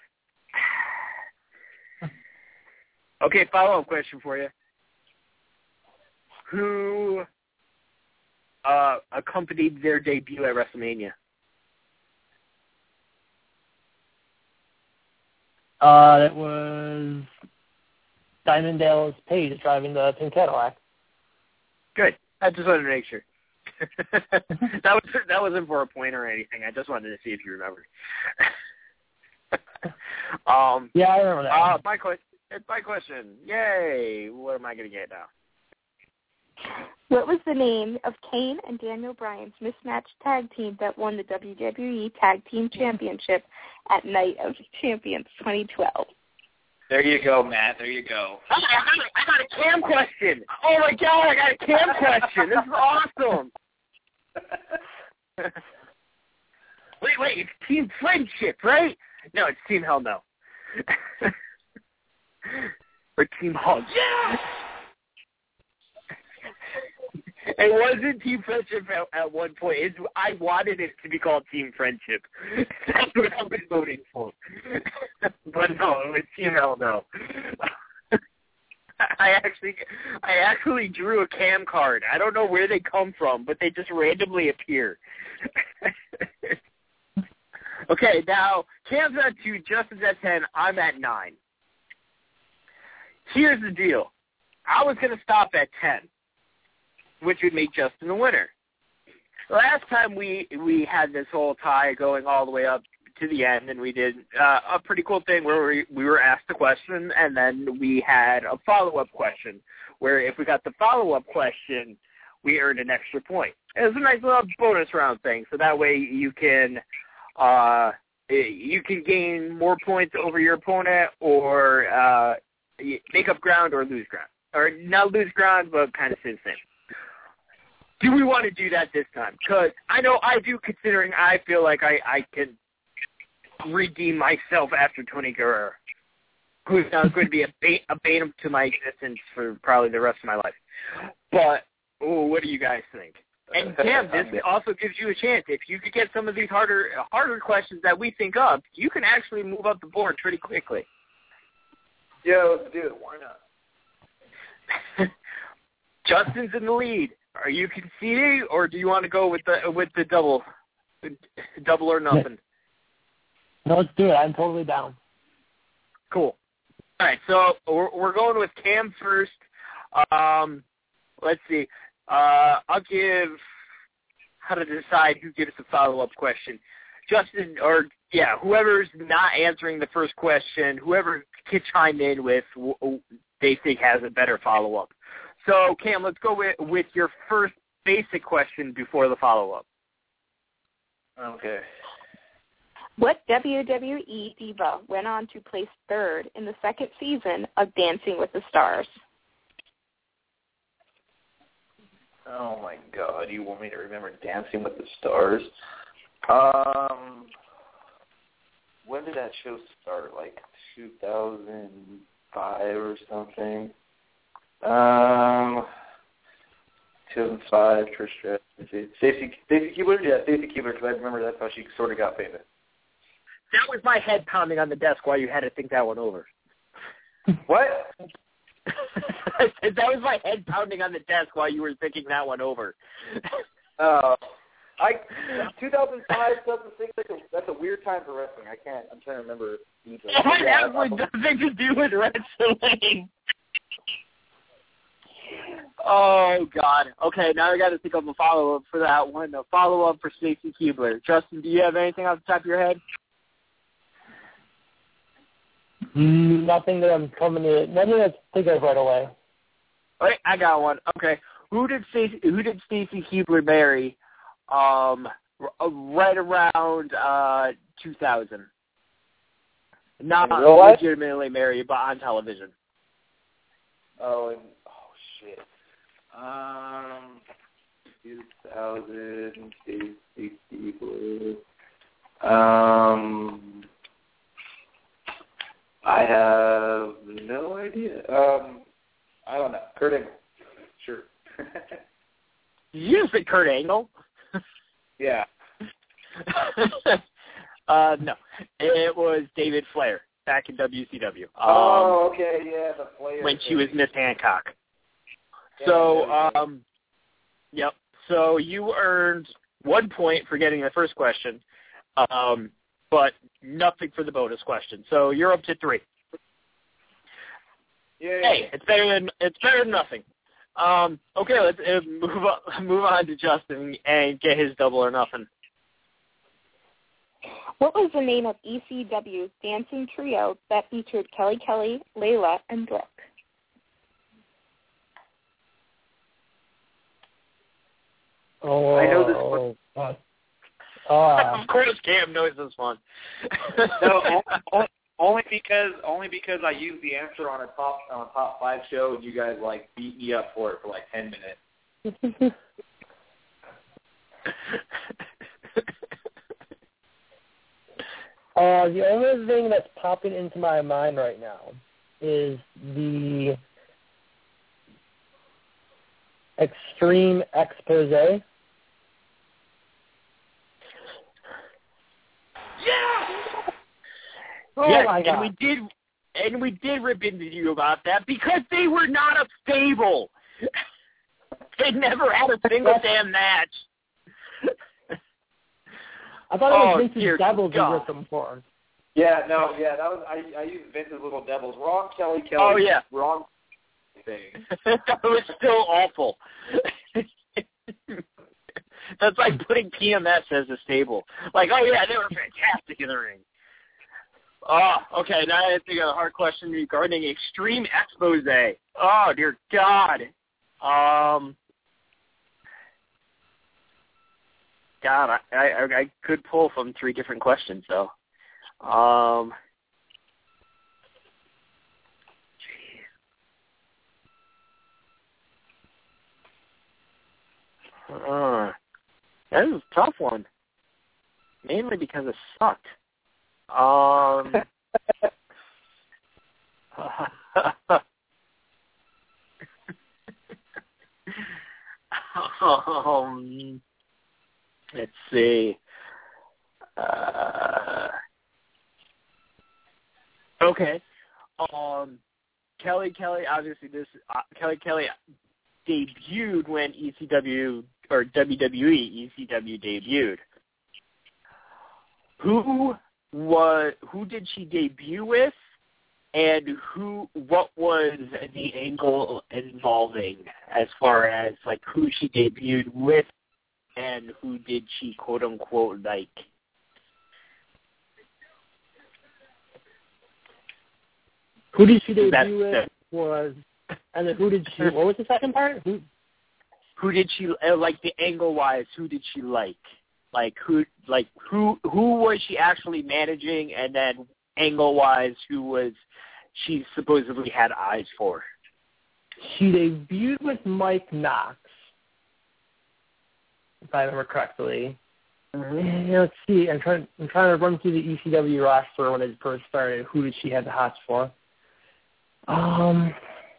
Okay, follow-up question for you. Who accompanied their debut at WrestleMania? It was Diamond Dallas Page driving the pink Cadillac. Good. I just wanted to make sure. that wasn't for a point or anything. I just wanted to see if you remembered. Yeah, I remember that. It's my question. Yay! What am I going to get now? What was the name of Kane and Daniel Bryan's mismatched tag team that won the WWE Tag Team Championship at Night of Champions 2012? There you go, Matt. There you go. I got a Cam question. Oh, my God, I got a Cam question. This is awesome. Wait, it's Team Friendship, right? No, it's Team Hell No. Or Team Hug. Yeah! It wasn't Team Friendship at one point. I wanted it to be called Team Friendship. That's what I was voting for. But no, it was Team Hell No. I actually drew a Cam card. I don't know where they come from, but they just randomly appear. Okay, now Cam's at 2, Justin's at 10, I'm at 9. Here's the deal. I was going to stop at 10, which would make Justin the winner. Last time we had this whole tie going all the way up to the end, and we did a pretty cool thing where we were asked a question, and then we had a follow-up question, where if we got the follow-up question, we earned an extra point. It was a nice little bonus round thing, so that way you can gain more points over your opponent, or make up ground or lose ground. Or not lose ground, but kind of stay the same. Do we want to do that this time? Because I know I do, considering I feel like I can redeem myself after Tony Guerrero, who's now going to be a bane to my existence for probably the rest of my life. But, what do you guys think? And Cam, this also gives you a chance. If you could get some of these harder questions that we think of, you can actually move up the board pretty quickly. Yeah, let's do it. Why not? Justin's in the lead. Are you conceding, or do you want to go with the double or nothing? No, let's do it. I'm totally down. Cool. All right, so we're going with Cam first. Let's see. I'll give how to decide who gives the follow-up question. Justin, or whoever's not answering the first question, whoever can chime in with they think has a better follow-up. So, Cam, let's go with your first basic question before the follow-up. Okay. What WWE diva went on to place third in the second season of Dancing with the Stars? Oh, my God. You want me to remember Dancing with the Stars? When did that show start? Like 2005 or something? 2005, Trish Stratus. Stacey Keibler? Yeah, Stacey Keibler, because I remember that's how she sort of got famous. That was my head pounding on the desk while you had to think that one over. What? That was my head pounding on the desk while you were thinking that one over. 2005 doesn't seem like that's a weird time for wrestling. I'm trying to remember. It has absolutely nothing to do with wrestling. Oh, God. Okay, now I got to think of a follow-up for that one. A follow-up for Stacey Keibler. Justin, do you have anything off the top of your head? Nothing that I'm coming to. Nothing that I think of right away. Okay, I got one. Okay, who did Stacey Keibler marry? Right around 2000. Not legitimately married, but on television. Shit. 2000, Stacey Keibler. I have no idea. I don't know. Kurt Angle. Sure. Did you say Kurt Angle? Yeah. No. It was David Flair back in WCW. Okay, yeah, the Flair. When she was Miss Hancock. So, yep. So you earned 1 point for getting the first question, but nothing for the bonus question. So you're up to 3. Yeah. Hey, it's better than nothing. Okay, let's move on to Justin and get his double or nothing. What was the name of ECW's dancing trio that featured Kelly Kelly, Layla, and Brooke? Oh, I know this one. Of course, Cam knows this one. No, only because I used the answer on a top 5 show, and you guys beat me up for it for 10 minutes. The only thing that's popping into my mind right now is the Extreme Expose. Yeah! Oh yes, my God. and we did rip into you about that because they were not a stable. They never had a single damn match. I thought it was Vince's Devils you ripped them for. Yeah, no, yeah, that was I used Vince's Little Devils. Wrong Kelly Kelly. Oh yeah, wrong thing. That was still awful. That's like putting PMS as a stable. Like, oh yeah, they were fantastic in the ring. Oh, okay, now I have to think of a hard question regarding Extreme Expose. Oh dear God. God, I could pull from 3 different questions though. That is a tough one. Mainly because it sucked. Let's see. Okay. Kelly, obviously Kelly debuted when ECW or WWE ECW debuted. Who did she debut with, and what was the angle involving as far as like who she debuted with and who did she quote unquote like? Who did she debut with was, and then who did she? What was the second part? Who did she like? The angle wise, who did she like? Who was she actually managing, and then angle wise, who was she supposedly had eyes for? She debuted with Mike Knox, if I remember correctly. Mm-hmm. Let's see. I'm trying to run through the ECW roster when it first started. Who did she have the hots for? I'm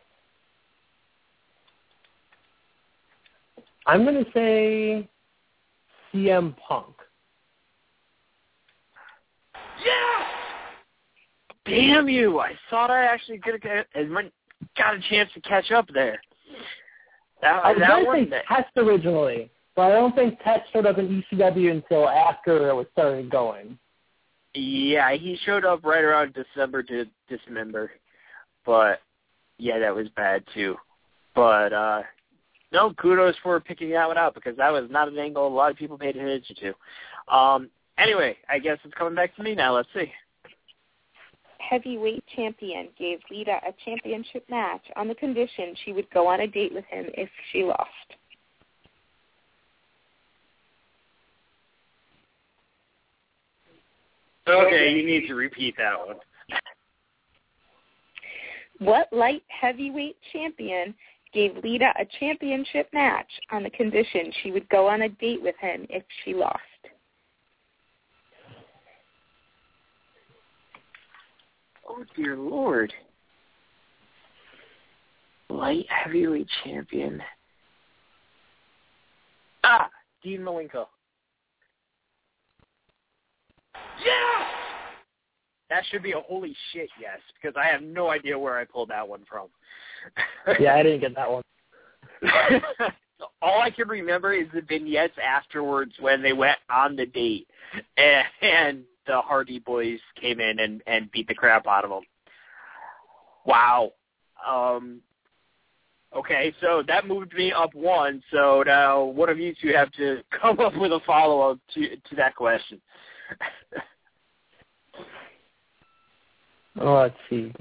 going to say CM Punk. Yes! Damn you! I thought I actually got a chance to catch up there. I was going to say Test originally, but I don't think Test showed up in ECW until after it was started going. Yeah, he showed up right around December to Dismember. But, yeah, that was bad, too. But, no, kudos for picking that one out, because that was not an angle a lot of people paid attention to. Anyway, I guess it's coming back to me now. Let's see. Heavyweight champion gave Lita a championship match on the condition she would go on a date with him if she lost. Okay, you need to repeat that one. What light heavyweight champion gave Lita a championship match on the condition she would go on a date with him if she lost? Oh, dear Lord. Light heavyweight champion. Dean Malenko. Yes! That should be a holy shit yes, because I have no idea where I pulled that one from. Yeah, I didn't get that one. All I can remember is the vignettes afterwards when they went on the date, and the Hardy Boys came in and beat the crap out of them. Wow. Okay, so that moved me up one, so now one of you two have to come up with a follow-up to that question. Oh, let's see.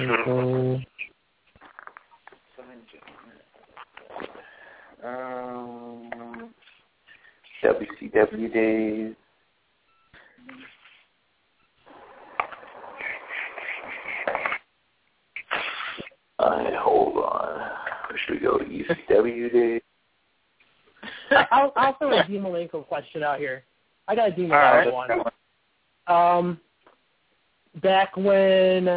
WCW days. Hold on. Should we go ECW days? I'll throw a Dean Malenko question out here. I got a Dean Malenko one. Back when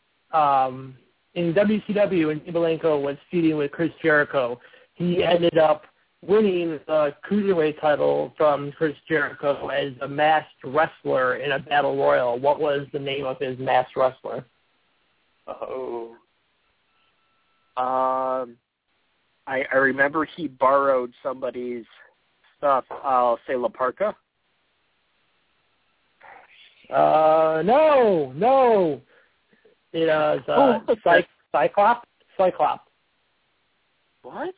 in WCW, when Dean Malenko was feuding with Chris Jericho, he ended up winning the Cruiserweight title from Chris Jericho as a masked wrestler in a battle royal. What was the name of his masked wrestler? I remember he borrowed somebody's stuff. I'll say La Parka. No. It was Cyclops. What?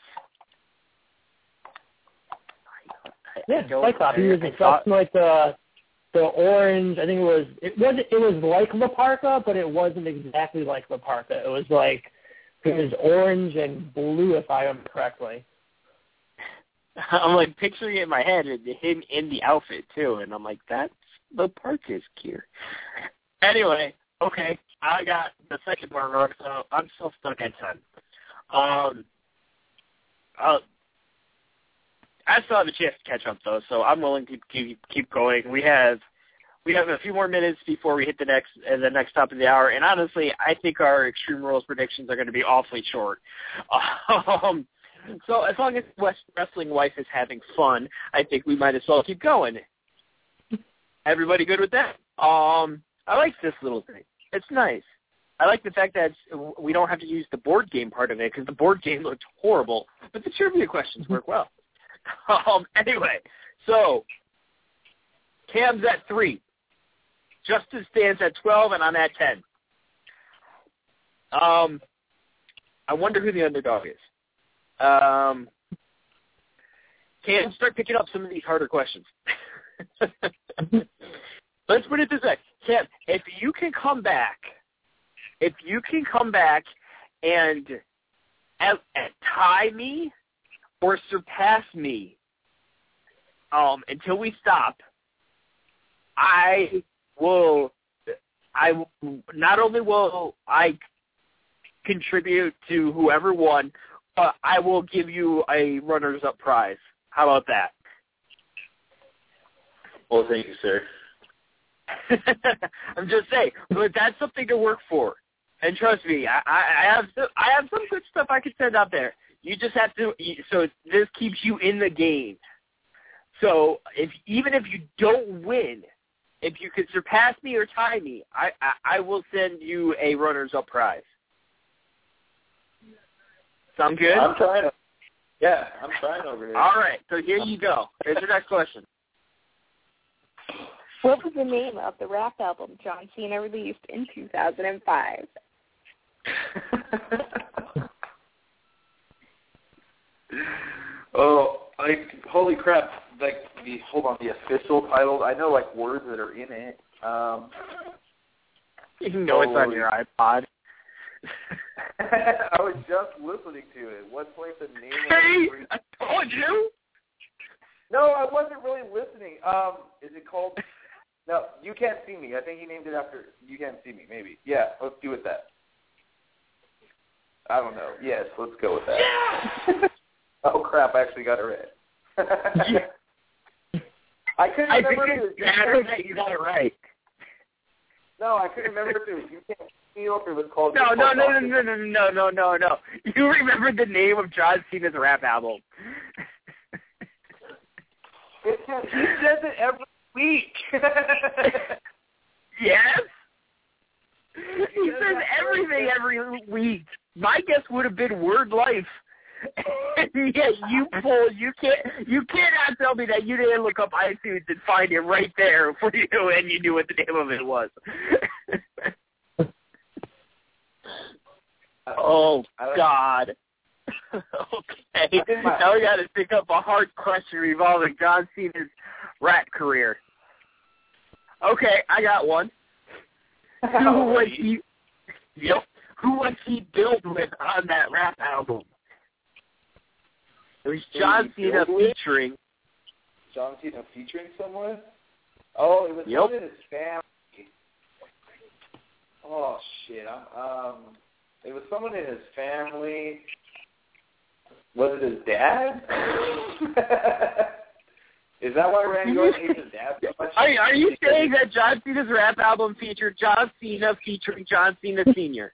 Yeah, Cyclops. He was dressed like the orange. I think it was like La Parka, but it wasn't exactly like La Parka. It was orange and blue, if I remember correctly. I'm like picturing it in my head, and him in the outfit too, and I'm like, that's La Parka's gear. Anyway, okay, I got the second one wrong, so I'm still stuck at 10. I still have a chance to catch up though, so I'm willing to keep going. We have we have a few more minutes before we hit the next top of the hour, and honestly, I think our Extreme Rules predictions are going to be awfully short. So as long as Wrestling Wife is having fun, I think we might as well keep going. Everybody good with that? I like this little thing. It's nice. I like the fact that we don't have to use the board game part of it because the board game looked horrible, but the trivia questions work well. Anyway, so Cam's at 3. Justin stands at 12, and I'm at 10. I wonder who the underdog is. Cam, start picking up some of these harder questions. Let's put it this way. Cam, if you can come back and tie me or surpass me until we stop, not only will I contribute to whoever won, but I will give you a runners-up prize. How about that? Well, thank you, sir. I'm just saying, but that's something to work for. And trust me, I have some good stuff I can send out there. You just have to. So this keeps you in the game. So even if you don't win, if you could surpass me or tie me, I will send you a runners-up prize. Sound good? I'm trying over here. All right, so here you go. Here's your next question. What was the name of the rap album John Cena released in 2005? Oh, holy crap. The official title, I know, words that are in it. You know it's on your iPod. I was just listening to it. What's the name of it? I told you. No, I wasn't really listening. Is it called... No, You Can't See Me. I think he named it after You Can't See Me, maybe. Yeah, let's do it that. I don't know. Yes, let's go with that. Yeah! Oh, crap, I actually got it right. Yeah. I couldn't remember if it was... that you got it right. No, I couldn't remember if it was You Can't See Me or if it was called... No. You remembered the name of John Cena's rap album. He says it every week. Yes? He says everything every week. My guess would have been Word Life. And yet you cannot tell me that you didn't look up iTunes and find it right there for you and you knew what the name of it was. Oh, God. Okay. Now we got to pick up a hard question revolving John Cena's rap career. Okay, I got one. Who was he billed with on that rap album? It was John Cena featuring. John Cena featuring someone? Oh, it was someone in his family. Oh, shit. It was someone in his family. Was it his dad? Is that why Randy Orton hates his dad so much? Are you saying that John Cena's rap album featured John Cena featuring John Cena Sr.?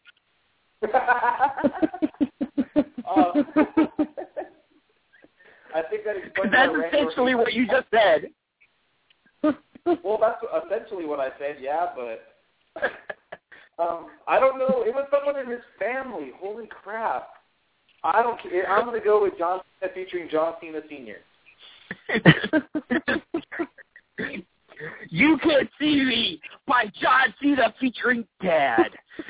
I think that explains that's essentially what you just said. Well, that's essentially what I said, yeah, but I don't know. It was someone in his family. Holy crap. I don't care. I'm going to go with John Cena featuring John Cena Sr. You Can't See Me by John Cena featuring Dad.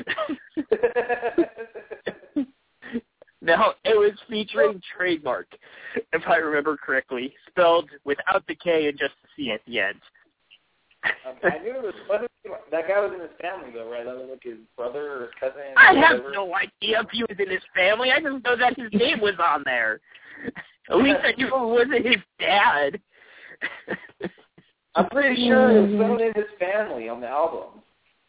No, it was featuring Trademark, if I remember correctly, spelled without the K and just the C at the end. I knew it was that guy was in his family, though, right? That was like his brother or his cousin. I have no idea if he was in his family. I just know that his name was on there. At least I knew it wasn't his dad. I'm pretty sure it was someone in his family on the album.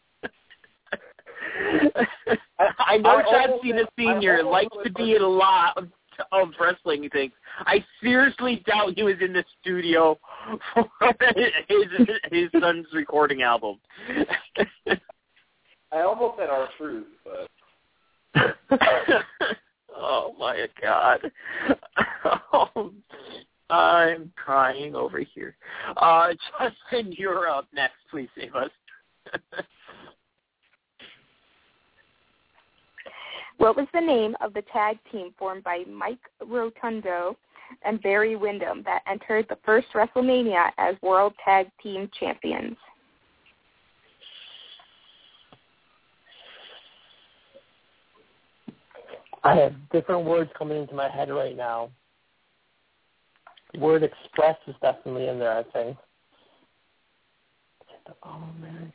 I know John Cena Sr. likes to be in a lot of wrestling things. I seriously doubt he was in the studio for his son's recording album. I almost said R-Truth, but... Oh, my God. I'm crying over here. Justin, you're up next. Please save us. What was the name of the tag team formed by Mike Rotundo and Barry Windham that entered the first WrestleMania as World Tag Team Champions? I have different words coming into my head right now. The word Express is definitely in there, I think. Oh, man.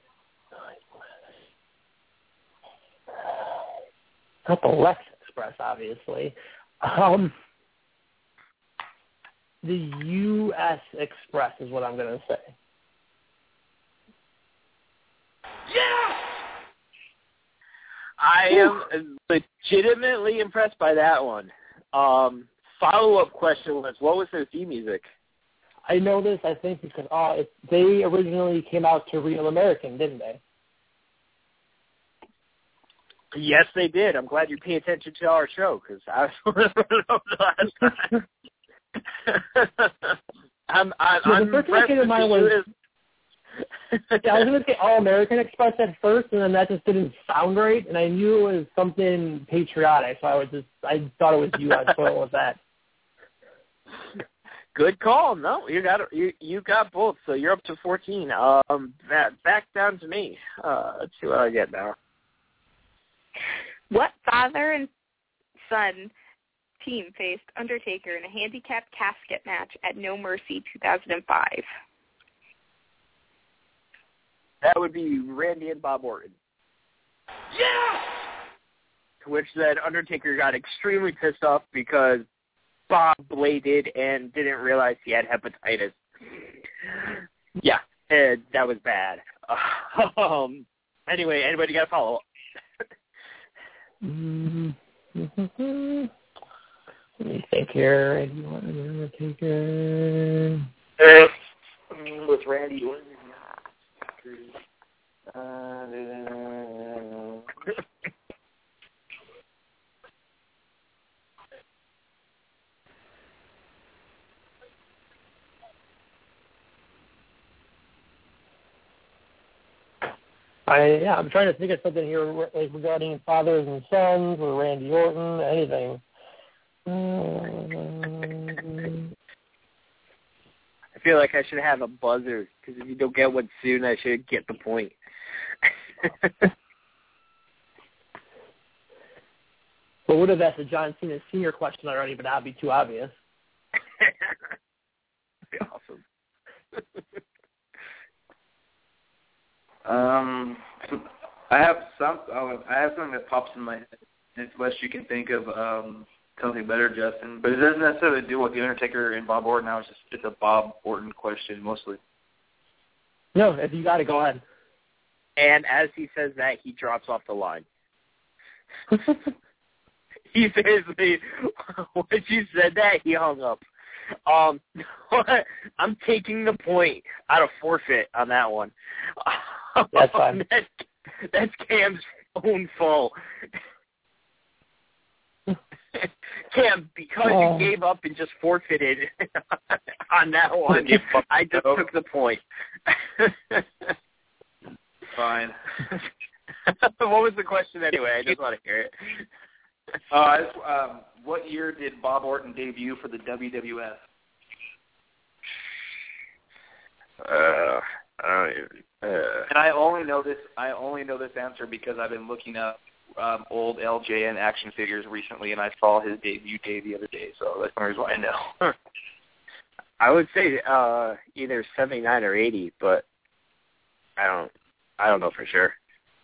Not the Lex Express, obviously. The U.S. Express is what I'm going to say. Yeah! I am legitimately impressed by that one. Follow-up question was, what was their theme music? I know this, I think, because they originally came out to Real American, didn't they? Yes, they did. I'm glad you pay attention to our show, because I was last time. I'm the first thing that came to mind was... Yeah, I was going to say All-American Express at first, and then that just didn't sound right, and I knew it was something patriotic, so I thought it was you. I went with that. Good call. No, you got both, so you're up to 14. Back down to me. Let's see what I get now. What father and son team faced Undertaker in a handicap casket match at No Mercy 2005? That would be Randy and Bob Orton. Yeah! To which then Undertaker got extremely pissed off because Bob bladed and didn't realize he had hepatitis. Yeah, that was bad. Anyway, anybody got a follow-up? Let me think here. Undertaker. With Randy Orton. I'm trying to think of something here like regarding fathers and sons or Randy Orton, anything. I feel like I should have a buzzer, because if you don't get one soon, I should get the point. Well, would have asked a John Cena Sr. question already, but that would be too obvious. That'd be awesome. I have something that pops in my head, unless you can think of something better, Justin. But it doesn't necessarily deal with the Undertaker and Bob Orton. Now it's a Bob Orton question mostly. No, if you got it, go ahead. And as he says that, he drops off the line. He basically, when you said that, he hung up. I'm taking the point out of forfeit on that one. That's fine. That's Cam's own fault. Cam, because you gave up and just forfeited on that one, I just took the point. Fine. What was the question anyway? I just want to hear it. What year did Bob Orton debut for the WWF? And I only know this answer because I've been looking up old LJN action figures recently, and I saw his debut day the other day, so that's one reason why I know. I would say either 79 or 80, but I don't know for sure.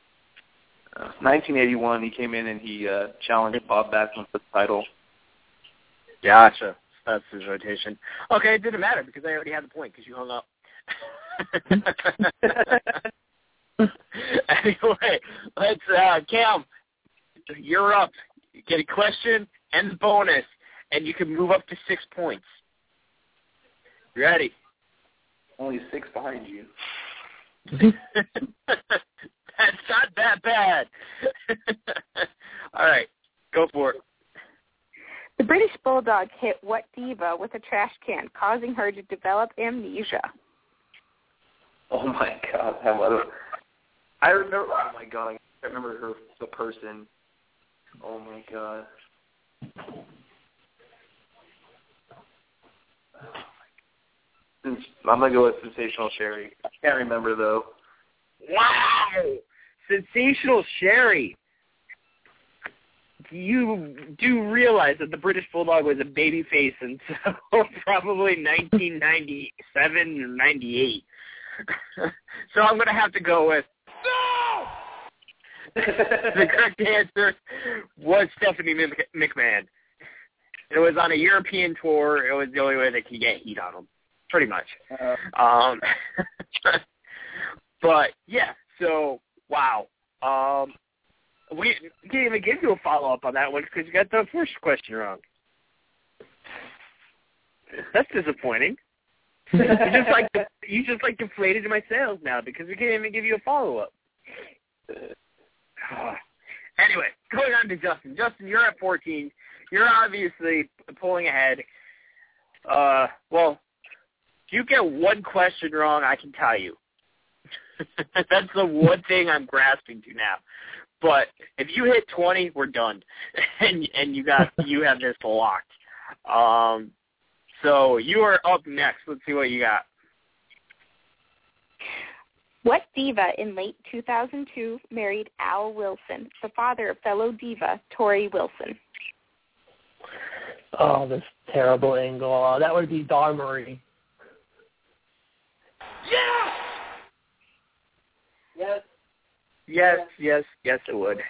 1981, he came in and he challenged Bob Backlund for the title. Gotcha. That's his rotation. Okay, it didn't matter because I already had the point because you hung up. Anyway, let's, Cam, you're up. You get a question and the bonus, and you can move up to 6 points. Ready? only 6 behind you. That's not that bad. All right, go for it. The British Bulldog hit what diva with a trash can, causing her to develop amnesia? Oh, my God. I remember, oh, my God. I remember her, the person. Oh, my God. I'm going to go with Sensational Sherry. I can't remember, though. Wow! Sensational Sherry. You do realize that the British Bulldog was a baby face until probably 1997 or 98. So I'm going to have to go with no! The correct answer was Stephanie McMahon. It was on a European tour. It was the only way they could get heat on them, pretty much. But, yeah, so, wow. We didn't even give you a follow-up on that one because you got the first question wrong. That's disappointing. You just deflated my sales now because we can't even give you a follow-up. Anyway, going on to Justin. Justin, you're at 14. You're obviously pulling ahead. Well, if you get one question wrong, I can tell you. That's the one thing I'm grasping to now. But if you hit 20, we're done, and you have this locked. So you are up next. Let's see what you got. What diva in late 2002 married Al Wilson, the father of fellow diva Tori Wilson? Oh, this terrible angle. That would be Dawn Marie. Yeah! Yes, it would.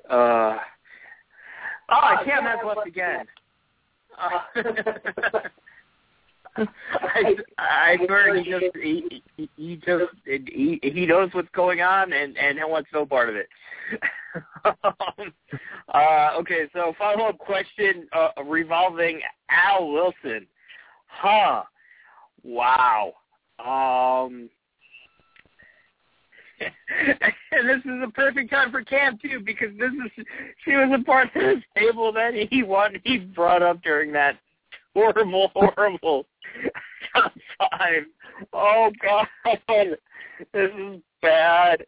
Cam has left again. I swear he knows what's going on and he wants no part of it. Okay, so follow-up question revolving Al Wilson. Wow. And this is a perfect time for Cam too, because she was a part of this table that he brought up during that horrible top 5. Oh God, this is bad.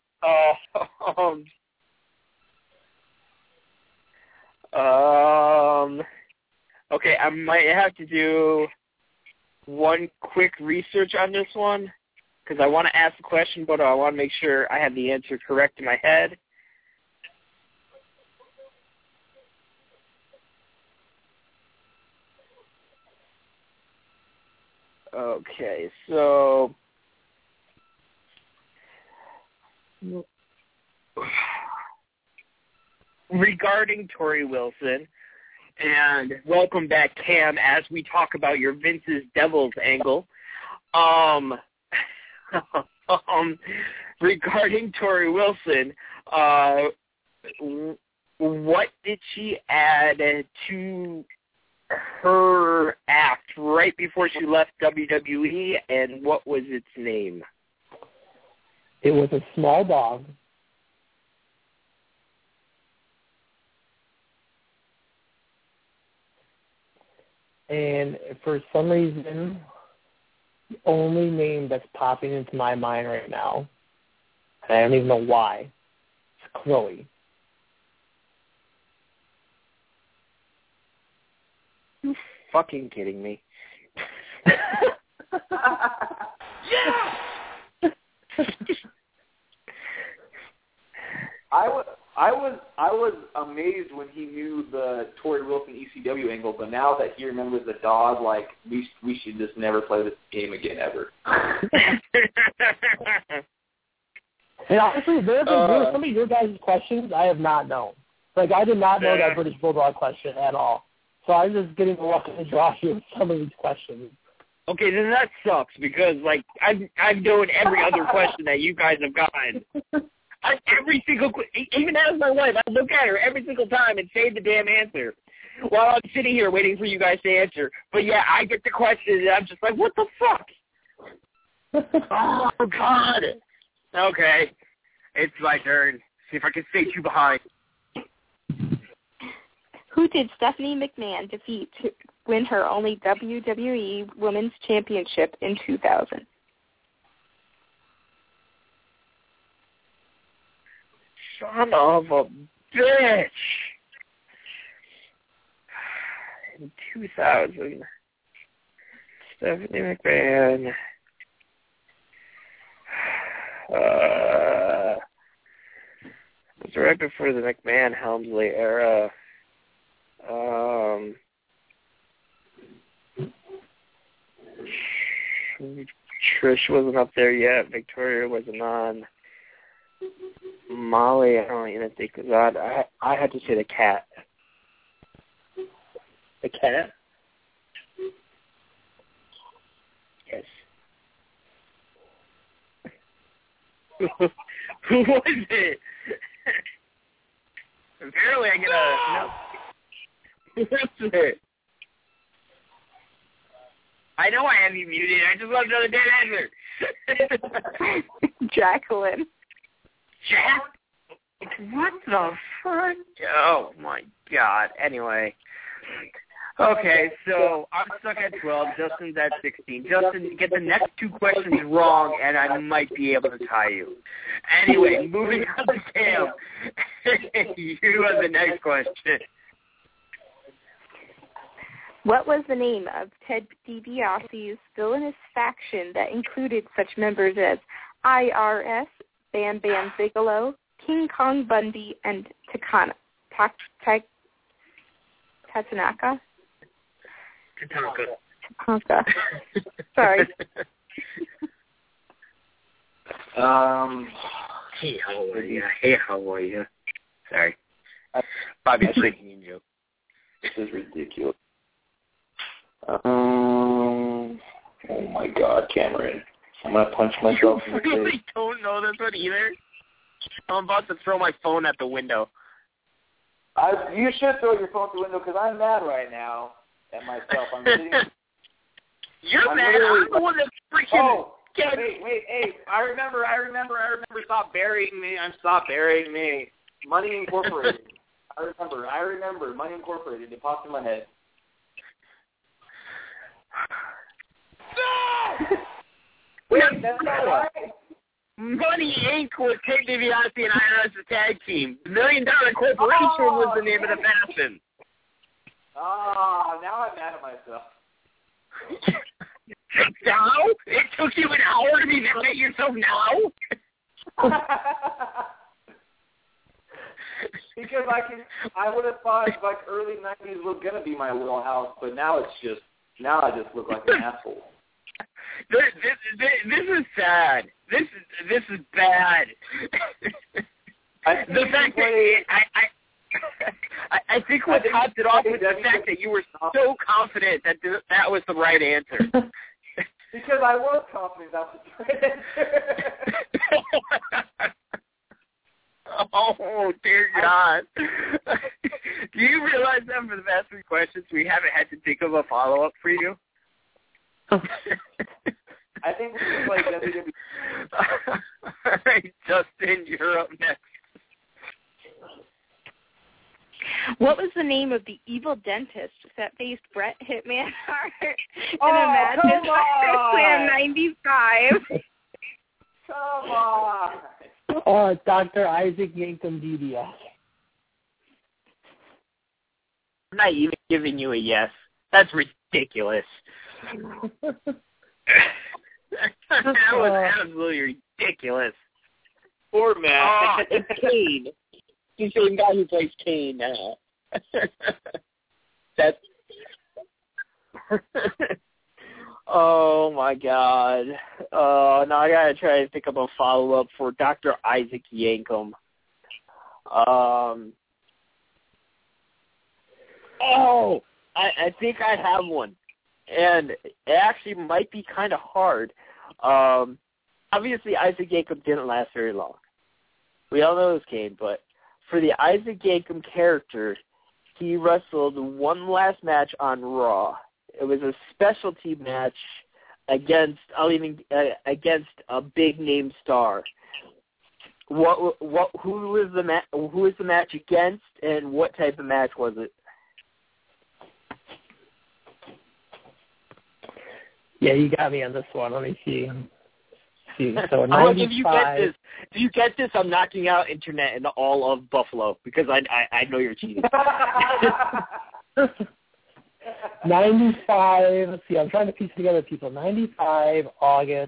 Okay, I might have to do one quick research on this one, because I want to ask the question, but I want to make sure I have the answer correct in my head. Okay, so regarding Tori Wilson, and welcome back, Cam, as we talk about your Vince's Devils angle. Regarding Tori Wilson, what did she add to her act right before she left WWE, and what was its name? It was a small dog. And for some reason, the only name that's popping into my mind right now, and I don't even know why, it's Chloe. You fucking kidding me? Yeah! I was amazed when he knew the Tori Wilson ECW angle, but now that he remembers the dog, like, we should just never play this game again ever. And honestly, there were some of your guys' questions I have not known. Like, I did not know that British Bulldog question at all. So I'm just getting to luck and draw you with some of these questions. Okay, then that sucks, because, like, I've known every other question that you guys have gotten. Every single, even as my wife, I look at her every single time and say the damn answer while I'm sitting here waiting for you guys to answer. But yeah, I get the question and I'm just like, what the fuck? Oh, God. Okay. It's my turn. See if I can stay 2 behind. Who did Stephanie McMahon defeat to win her only WWE Women's Championship in 2000? Son of a bitch. In 2000, Stephanie McMahon. It was right before the McMahon-Helmsley era. Trish wasn't up there yet. Victoria wasn't on. Molly, I don't even think was on. I had to say the cat. The cat? Yes. Who was it? Apparently I get no. What's it? I know I have you muted. I just want another dead answer. Jacqueline. Jack? What the fuck? Oh, my God. Anyway. Okay, so I'm stuck at 12. Justin's at 16. Justin, get the next 2 questions wrong, and I might be able to tie you. Anyway, moving on to Cam. You have the next question. What was the name of Ted DiBiase's villainous faction that included such members as IRS, Bam Bam Bigelow, King Kong Bundy, and Tatanaka? Tatanka. Sorry. Hey, how are you? Hey, how are you? Sorry. Bobby's making a joke. This is ridiculous. Oh my God, Cameron. I'm going to punch myself in the face. I really don't know this one either. I'm about to throw my phone at the window. You should throw your phone out the window because I'm mad right now at myself. I'm sitting. You're mad? I'm the one that's freaking... Oh, wait. Hey, I remember. Stop burying me. Money Incorporated. I remember. Money Incorporated. It popped in my head. No! Wait, that's not right. Money Inc. was Ted DiBiase and IRS's tag team. $1 Million Corporation was the name of the faction. Now I'm mad at myself. Now? It took you an hour to be mad at yourself now? Because I would have thought like early 90s was going to be my little house, but now I just look like an asshole. This is sad. This is bad. The fact that I think what topped it off was the fact that you were so confident that that was the right answer. Because I was confident that was the right answer. Oh, dear God. Do you realize that for the past 3 questions we haven't had to think of a follow-up for you? I think we should play WWE. All right, Justin, you're up next. What was the name of the evil dentist that faced Bret Hitman Hart in a match in SummerSlam 95? Come on. Dr. Isaac Yankem DiBiase. I'm not even giving you a yes. That's ridiculous. That was absolutely ridiculous. Poor Matt. It's Kane. He's the same guy who plays Kane now. That's... Oh, my God. Now I got to try to think of a follow-up for Dr. Isaac Yankem. I think I have one. And it actually might be kind of hard. Obviously, Isaac Yankem didn't last very long. We all know this game, but for the Isaac Yankem character, he wrestled one last match on Raw. It was a specialty match against against a big name star. Who was the match against, and what type of match was it? Yeah, you got me on this one. Let me see. So 95. If you get this, I'm knocking out internet in all of Buffalo because I know you're cheating. 95. Let's see. I'm trying to piece together people. 95 August.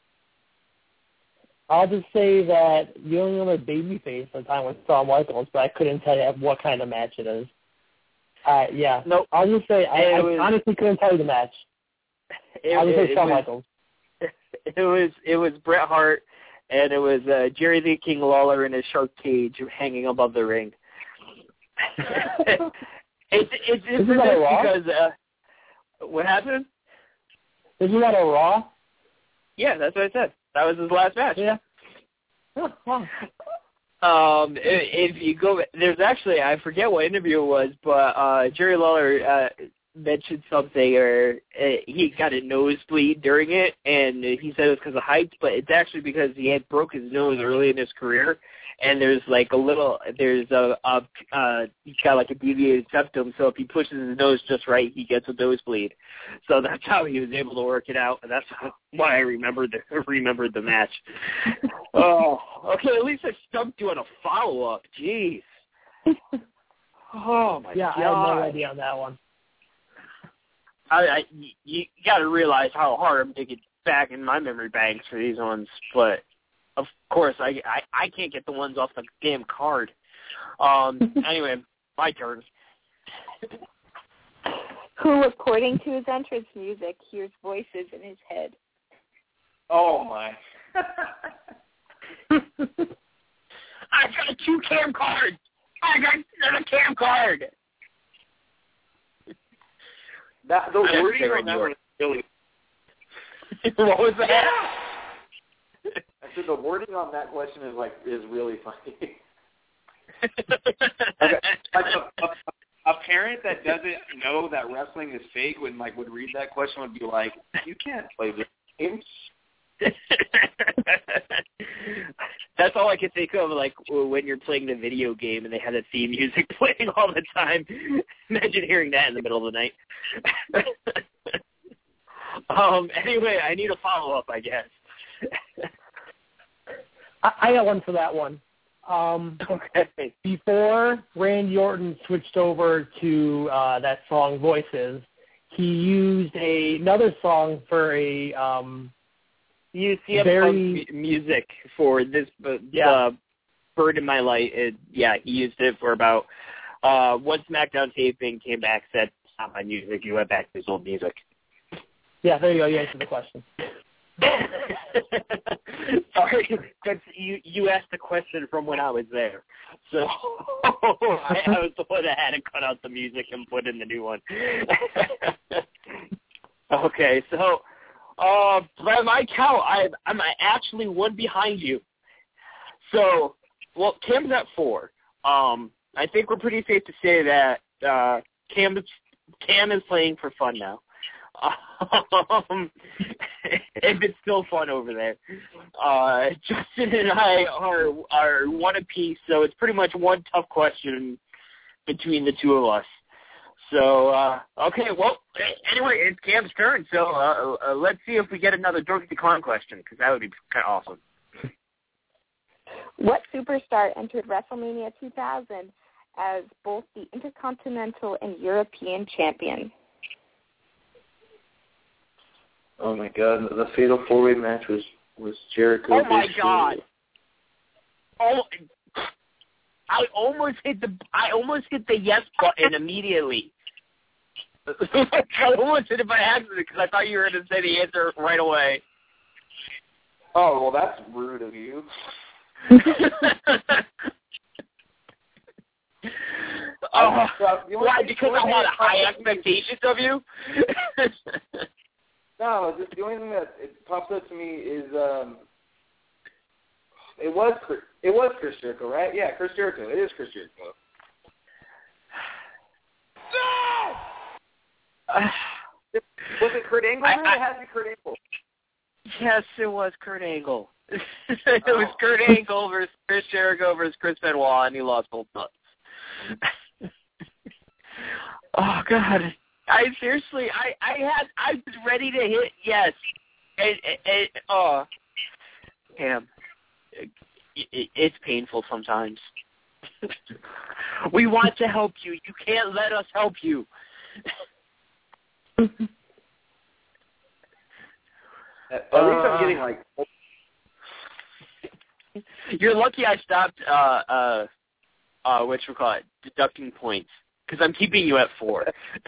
I'll just say that the only other babyface at the time was Shawn Michaels, but I couldn't tell you what kind of match it is. Yeah. Nope. I'll just say I honestly couldn't tell you the match. I would say Shawn Michaels. It was Bret Hart, and it was Jerry the King Lawler in his shark cage hanging above the ring. It's because what happened? Isn't that a Raw? Yeah, that's what I said. That was his last match. Yeah. Oh, if you go, there's actually, I forget what interview it was, but Jerry Lawler mentioned something, or he got a nosebleed during it, and he said it was because of height, but it's actually because he had broke his nose early in his career, and he's got like a deviated septum, so if he pushes his nose just right, he gets a nosebleed. So that's how he was able to work it out, and that's why I remembered the match. Oh, okay, at least I stumped you on a follow-up. Jeez. Oh, my God. Yeah, I had no idea on that one. You got to realize how hard I'm digging back in my memory banks for these ones, but of course I can't get the ones off the damn card. Anyway, my turn. Who, according to his entrance music, hears voices in his head? Oh my! I got a 2-cam card. I got a cam card. The wording on that one is really. What was that? I said the wording on that question is really funny. A parent that doesn't know that wrestling is fake would read that question would be like, "You can't play this game." That's all I could think of, like when you're playing the video game and they have the theme music playing all the time. Imagine hearing that in the middle of the night. Anyway, I need a follow-up, I guess. I got one for that one. Okay. Before Randy Orton switched over to that song Voices, he used another song for a CM Punk music for this, Bird in My Light. He used it for about one SmackDown taping, came back, said, "Stop my music." He went back to his old music. Yeah, there you go. You answered the question. Sorry, because you asked the question from when I was there. So I was the one that had to cut out the music and put in the new one. Okay, so by my count, I'm actually one behind you. So, well, Cam's at 4. I think we're pretty safe to say that Cam is playing for fun now. If it's still fun over there. Justin and I are one apiece, so it's pretty much one tough question between the two of us. So, okay, well, anyway, it's Cam's turn, so let's see if we get another Dorky the Clown question, because that would be kind of awesome. What superstar entered WrestleMania 2000 as both the Intercontinental and European champion? Oh my God! The Fatal 4-Way match was Jericho. Oh my God! Oh, I almost hit the yes button immediately. I almost hit it by accident because I thought you were going to say the answer right away. Oh well, that's rude of you. Why? Because I had high expectations of you? No, just the only thing that it pops up to me is it was Chris Jericho, right? Yeah, Chris Jericho. It is Chris Jericho. Was it Kurt Angle? It had to be Kurt Angle. Yes, it was Kurt Angle. It was Kurt Angle versus Chris Jericho versus Chris Benoit, and he lost both nuts. Oh God! I was ready to hit yes. Damn. It's painful sometimes. We want to help you. You can't let us help you. At least I'm getting like. You're lucky I stopped. Deducting points, because I'm keeping you at 4.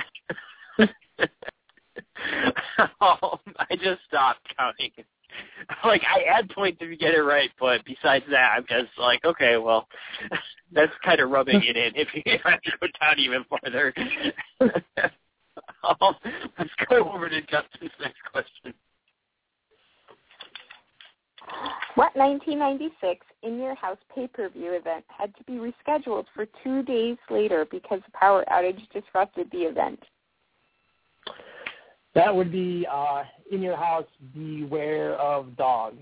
I just stopped counting. Like, I add points if you get it right, but besides that, I'm just like, okay, well, that's kind of rubbing it in if I have to go down even farther. Let's go over to Justin's next question. What 1996 In Your House pay-per-view event had to be rescheduled for 2 days later because a power outage disrupted the event? That would be In Your House, Beware of Dog.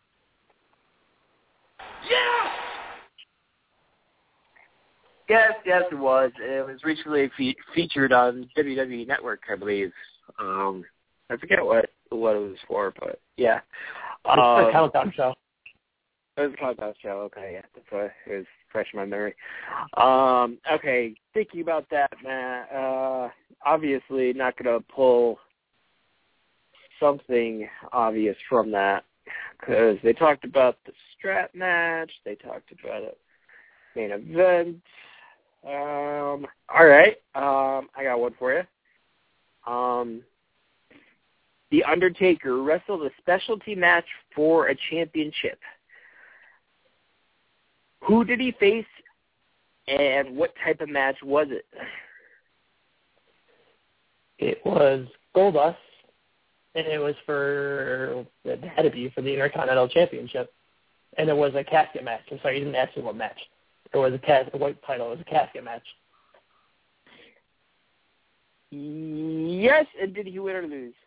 Yes, it was. It was recently featured on WWE Network, I believe. I forget what it was for, but yeah. It's a countdown show. It was a countdown show. Okay, yeah, that's why it was fresh in my memory. Okay, thinking about that, man. Obviously, not gonna pull something obvious from that because they talked about the strap match. They talked about a main event. All right. I got one for you. The Undertaker wrestled a specialty match for a championship. Who did he face, and what type of match was it? It was Goldust, and it had to be for the Intercontinental Championship. And it was a casket match. I'm sorry, you didn't ask me what match. It was what title? It was a casket match. Yes, and did he win or lose?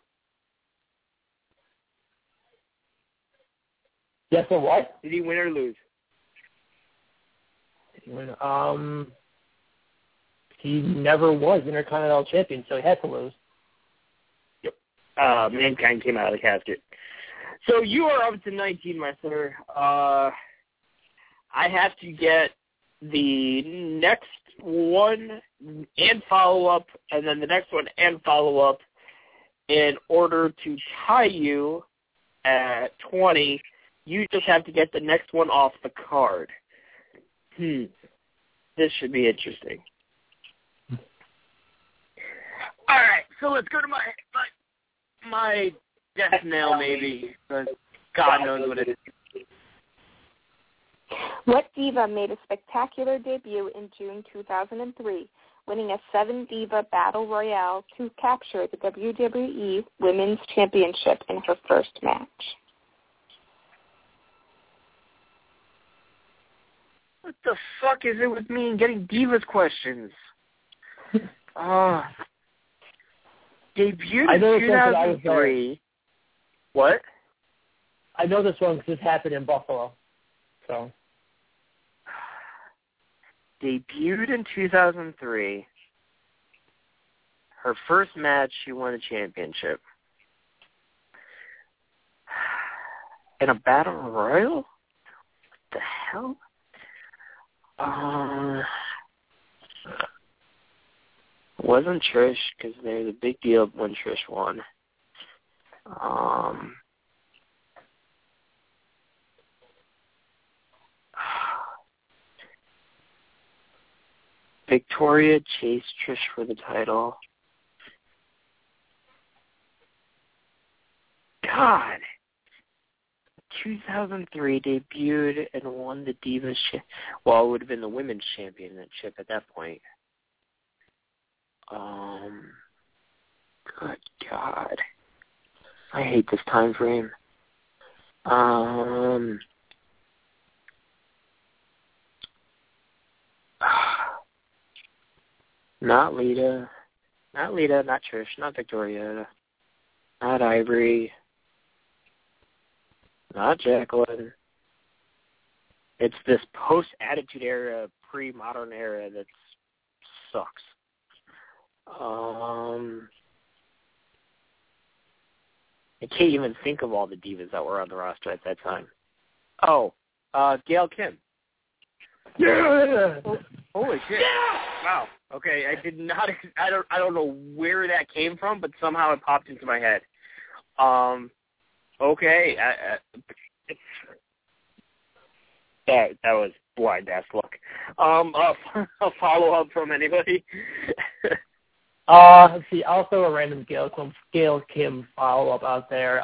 Yes, or what? Did he win or lose? Did he win? He never was Intercontinental Champion, so he had to lose. Yep. Mankind came out of the casket. So you are up to 19, my sir. I have to get the next one and follow-up, and then the next one and follow-up in order to tie you at 20. You just have to get the next one off the card. This should be interesting. All right, so let's go to my death nail, maybe, because God knows what it is. What diva made a spectacular debut in June 2003, winning a 7-diva battle royale to capture the WWE Women's Championship in her first match? What the fuck is it with me and getting divas questions? Debuted in 2003. What? I know this one because this happened in Buffalo. So. Debuted in 2003. Her first match, she won a championship. In a battle royal? What the hell? Wasn't Trish, because there's a big deal when Trish won. Victoria chased Trish for the title. God. 2003 debuted and won the Divas. Well, it would have been the Women's Championship at that point. Good God. I hate this time frame. Not Lita, not Trish, not Victoria. Not Ivory. Not Jacqueline. It's this post-Attitude Era, pre-modern era that sucks. I can't even think of all the divas that were on the roster at that time. Oh, Gail Kim. Yeah. Holy shit! Yeah! Wow. Okay, I did not. I don't know where that came from, but somehow it popped into my head. Okay. That was blind ass luck. A follow up from anybody. Let's see. Also, a random Gail Kim follow up out there.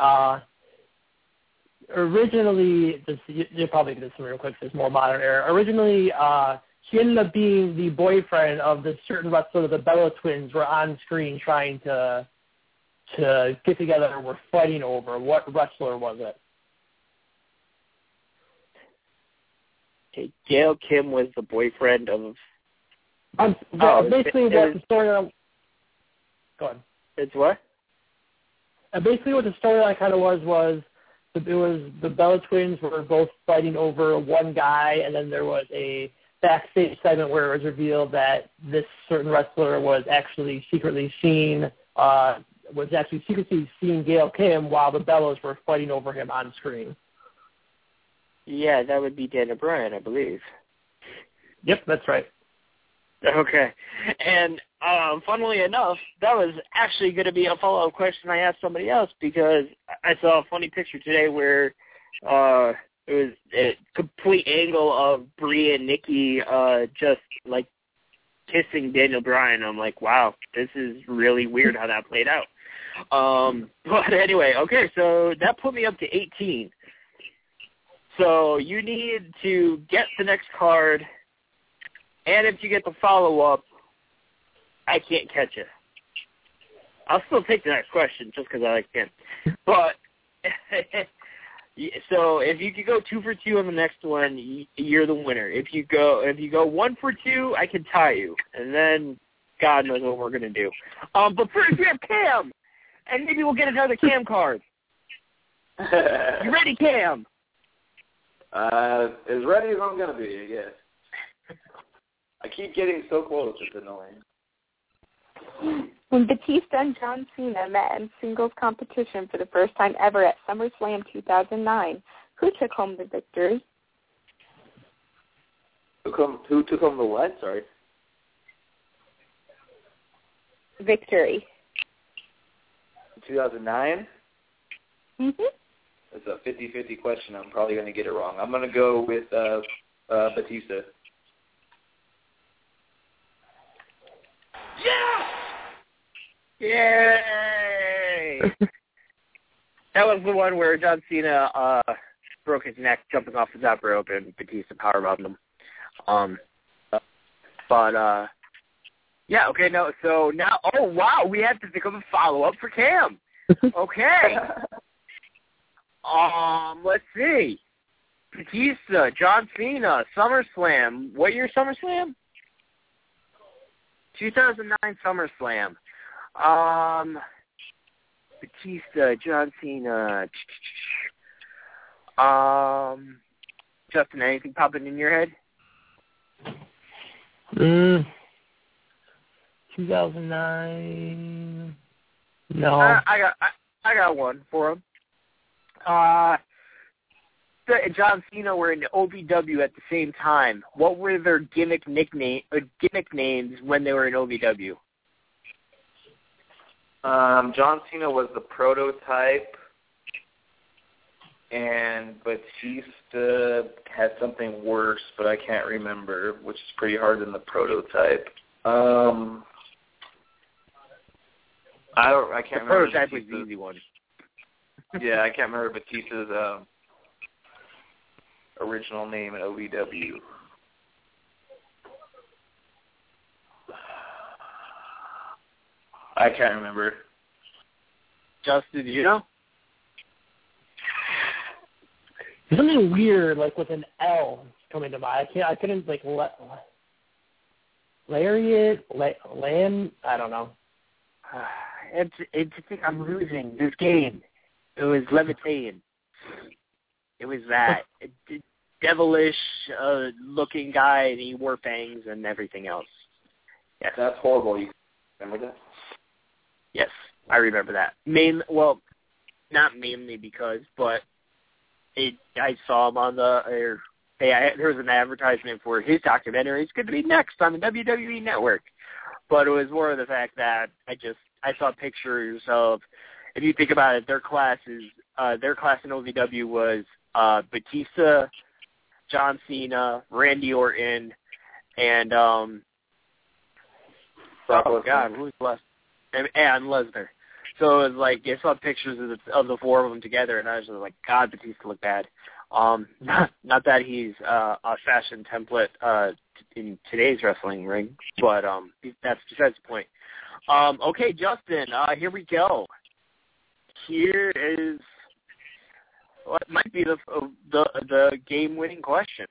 Originally, you'll probably get this real quick. This more modern era. Originally, she ended up being the boyfriend of this certain wrestler. The Bella Twins were on screen trying to get together and were fighting over. What wrestler was it? Okay, Gail Kim was the boyfriend of. Basically, what the story. Go ahead. It's what? Basically, what the storyline kind of was it was the Bella Twins were both fighting over one guy, and then there was a backstage segment where it was revealed that this certain wrestler was actually secretly seeing Gail Kim while the Bellas were fighting over him on screen. Yeah, that would be Daniel Bryan, I believe. Yep, that's right. Okay. And funnily enough, that was actually going to be a follow-up question I asked somebody else because I saw a funny picture today where it was a complete angle of Brie and Nikki just, like, kissing Daniel Bryan. I'm like, wow, this is really weird how that played out. But anyway, okay, so that put me up to 18. So you need to get the next card, and if you get the follow-up, I can't catch it. I'll still take the next question just because I like him. But, so if you could go 2 for 2 on the next one, you're the winner. If you go 1 for 2, I can tie you. And then God knows what we're going to do. But first we have Cam, and maybe we'll get another Cam card. You ready, Cam? As ready as I'm going to be, I guess. I keep getting so close, it's annoying. When Batista and John Cena met in singles competition for the first time ever at SummerSlam 2009, who took home the victory? Who took home the what? Sorry. Victory. 2009? Mm-hmm. It's a 50-50 question. I'm probably going to get it wrong. I'm going to go with Batista. Yay! That was the one where John Cena broke his neck jumping off the top rope and Batista powerbombed him. Yeah, okay, no, so now, oh, wow, we have to think of a follow-up for Cam. Okay. Let's see. Batista, John Cena, SummerSlam. What year SummerSlam? 2009 SummerSlam. Batista, John Cena. Justin, anything popping in your head? 2009. No. I got one for him. John Cena were in OVW at the same time. What were their gimmick names when they were in OVW? John Cena was the prototype, and Batista had something worse, but I can't remember, which is pretty hard than the prototype. I can't remember. The prototype was the easy one. Yeah, I can't remember Batista's original name in OVW. I can't remember. Justin, do you know? There's something weird, like with an L coming to mind. I couldn't like Lariat, Lamb. I don't know. I'm losing this game. It was Levitating. It was that devilish looking guy, and he wore fangs and everything else. Yes. That's horrible. You remember that? Yes, I remember that. Not mainly because, but I saw him on there was an advertisement for his documentary. It's going to be next on the WWE Network. But it was more of the fact that I saw pictures of, if you think about it, their class in OVW was Batista, John Cena, Randy Orton, and who's left? And Lesnar. So it was like I saw pictures of the four of them together, and I was just like, God, Batista looked bad. Not that he's a fashion template in today's wrestling ring, but that's besides the point. Okay, Justin, here we go. Here is what might be the game-winning question.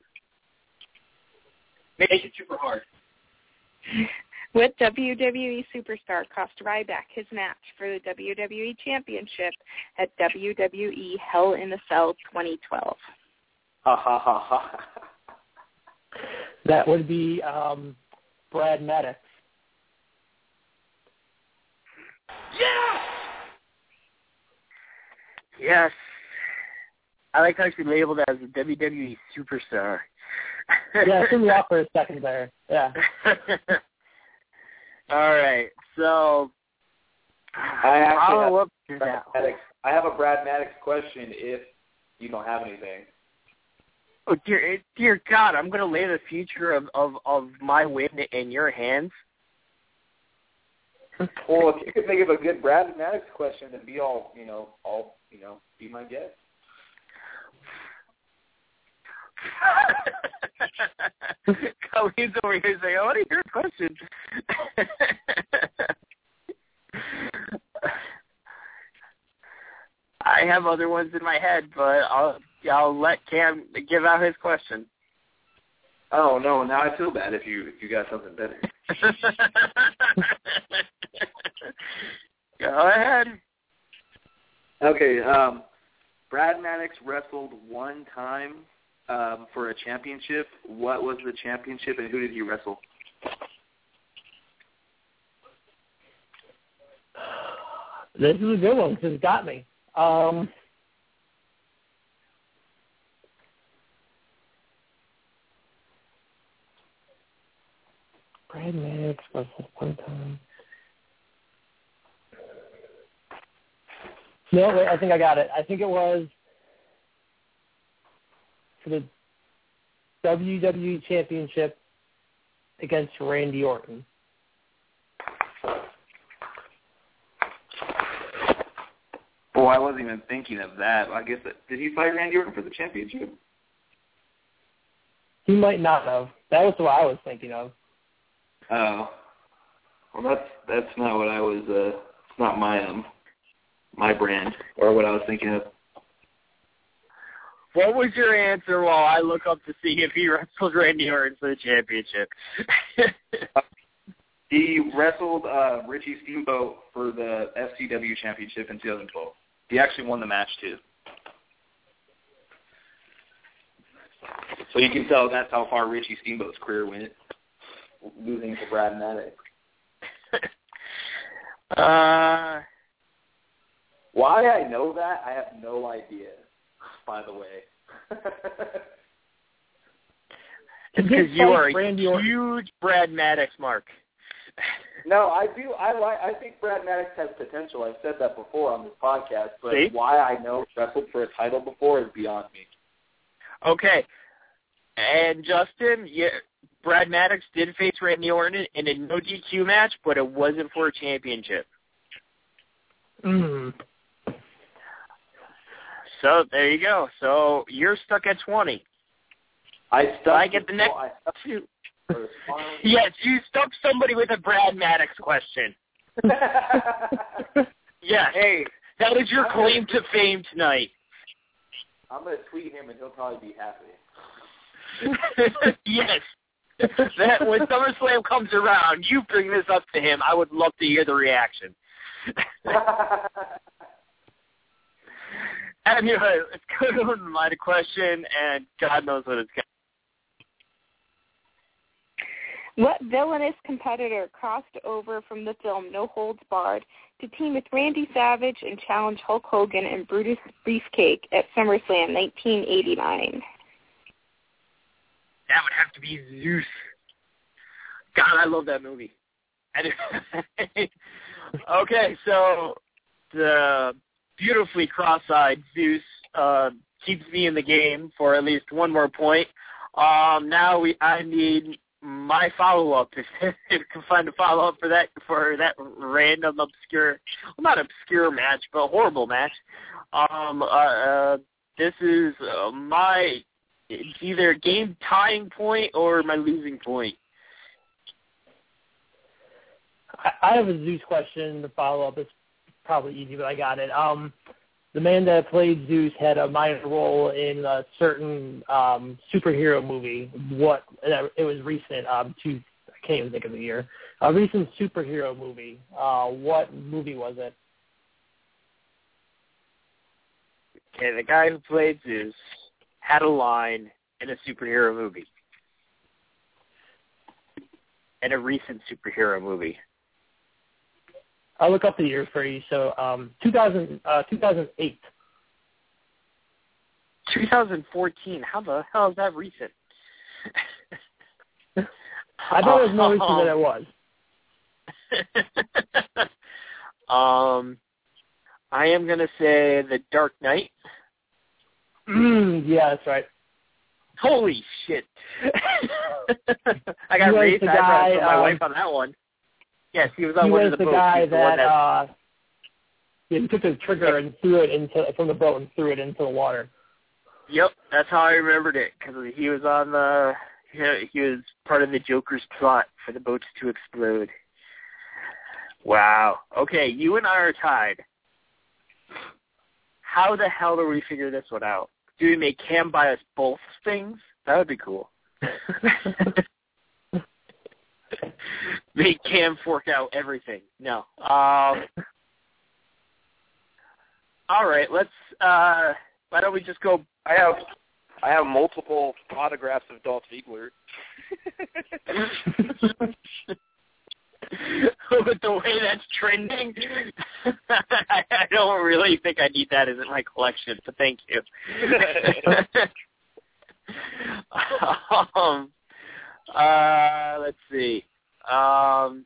Make it super hard. What WWE superstar cost Ryback his match for the WWE Championship at WWE Hell in a Cell 2012? Ha ha ha ha. That would be Brad Maddox. Yes! Yes. I like how she labeled it as a WWE superstar. Yeah, threw me off for a second there. Yeah. All right, so I have a Brad Maddox question if you don't have anything. Oh, dear God, I'm going to lay the future of my win in your hands. Well, if you could think of a good Brad Maddox question, then be be my guest. Colleen's over here saying, I want to hear a question. I have other ones in my head, but I'll let Cam give out his question. Oh, no, now I feel bad if you got something better. Go ahead. Okay, Brad Maddox wrestled one time for a championship. What was the championship, and who did he wrestle? This is a good one because it got me. Brad Maddox wrestled one time. No, wait, I think I got it. I think it was for the WWE Championship against Randy Orton. Oh, I wasn't even thinking of that. I guess did he fight Randy Orton for the championship? He might not have. That was what I was thinking of. Oh, well, that's not what I was. It's not my brand or what I was thinking of. What was your answer while I look up to see if he wrestled Randy Orton for the championship? He wrestled Richie Steamboat for the FCW championship in 2012. He actually won the match, too. So you can tell that's how far Richie Steamboat's career went, losing to Brad Maddox. Why I know that, I have no idea, by the way. Because you are a huge Brad Maddox mark. No, I do. I think Brad Maddox has potential. I've said that before on this podcast, but See? why I know he wrestled for a title before is beyond me. Okay. And Justin, Brad Maddox did face Randy Orton in a no DQ match, but it wasn't for a championship. Mm. So there you go. So you're stuck at 20. I get the next two. Yes, you stuck somebody with a Brad Maddox question. Yes. Hey, that is your claim to fame tonight. I'm going to tweet him, and he'll probably be happy. Yes. That when SummerSlam comes around, you bring this up to him. I would love to hear the reaction. Anyway, let's go to the line of question, and God knows what it's going to be. What villainous competitor crossed over from the film No Holds Barred to team with Randy Savage and challenge Hulk Hogan and Brutus Beefcake at SummerSlam 1989? That would have to be Zeus. God, I love that movie. Anyway. Okay, so the beautifully cross-eyed Zeus keeps me in the game for at least one more point. Now I need my follow-up. If you can find a follow-up for that random obscure, well, not obscure match, but horrible match. This is it's either a game tying point or my losing point. I have a Zeus question to follow up. It's probably easy, but I got it. The man that played Zeus had a minor role in a certain superhero movie. It was recent. I can't even think of the year. A recent superhero movie. What movie was it? Okay, the guy who played Zeus had a line in a superhero movie. In a recent superhero movie. I'll look up the year for you. So 2008. 2014. How the hell is that recent? I thought it was more recent than it was. I am going to say The Dark Knight. Yeah, that's right. Holy shit. I got raised eyebrows from my wife on that one. Yes, he was on one of the boats. He was the guy that he took the trigger and threw it from the boat and threw it into the water. Yep, that's how I remembered it, because he was on he was part of the Joker's plot for the boats to explode. Wow. Okay, you and I are tied. How the hell do we figure this one out? Do we make Cam buy us both things? That would be cool. Make Cam fork out everything. No. All right, let's. Why don't we just go? I have multiple autographs of Dolph Ziggler. With the way that's trending, I don't really think I need that in my collection. But thank you. Let's see. All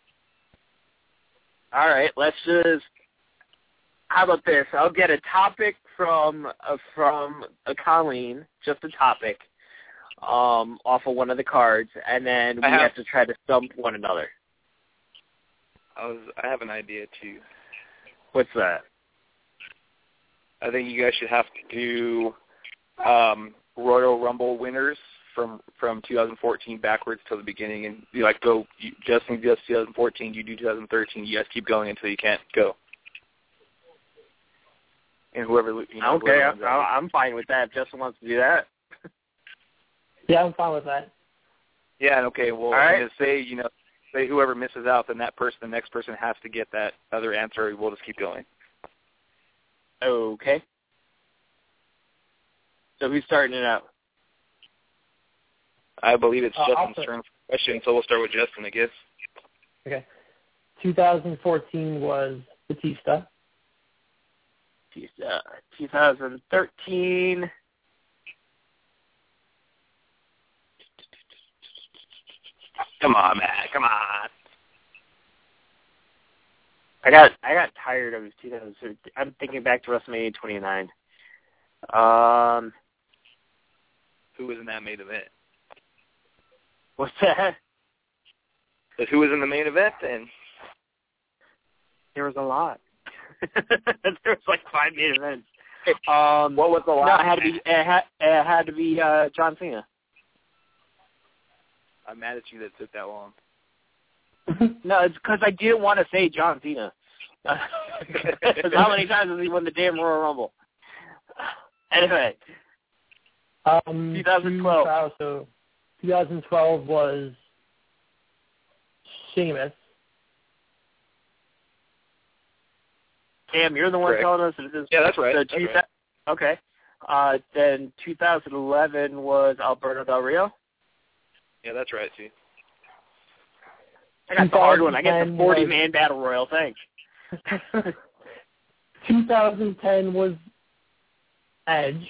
right, let's just. How about this? I'll get a topic from Colleen, just a topic, off of one of the cards, and then we have to try to stump one another. I have an idea too. What's that? I think you guys should have to do Royal Rumble winners from 2014 backwards to the beginning, and you go just 2014, you do 2013. You guys keep going until you can't go. And whoever okay, I'm fine with that. If Justin wants to do that. Yeah, I'm fine with that. Yeah. Okay. Well, right. Say whoever misses out, then the next person has to get that other answer. We'll just keep going. Okay. So who's starting it out? I believe it's Justin's turn for the question, so we'll start with Justin, I guess. Okay. 2014 was Batista. 2013. Come on, man. Come on. I got tired of 2013. I'm thinking back to WrestleMania 29. Who was in that main event? What's that? But who was in the main event then? There was a lot. There was 5 main events. What was the last? No, it had to be John Cena. I'm mad at you that took that long. No, it's because I didn't want to say John Cena. How many times has he won the damn Royal Rumble? Anyway. 2012. So 2012 was Sheamus. Cam, you're the one Correct. telling us that this. Yeah, that's right. The That's right. Okay. Then 2011 was Alberto Del Rio. Yeah, that's right, too. I got the hard one. I got the 40-man battle royal. Thanks. 2010 was Edge.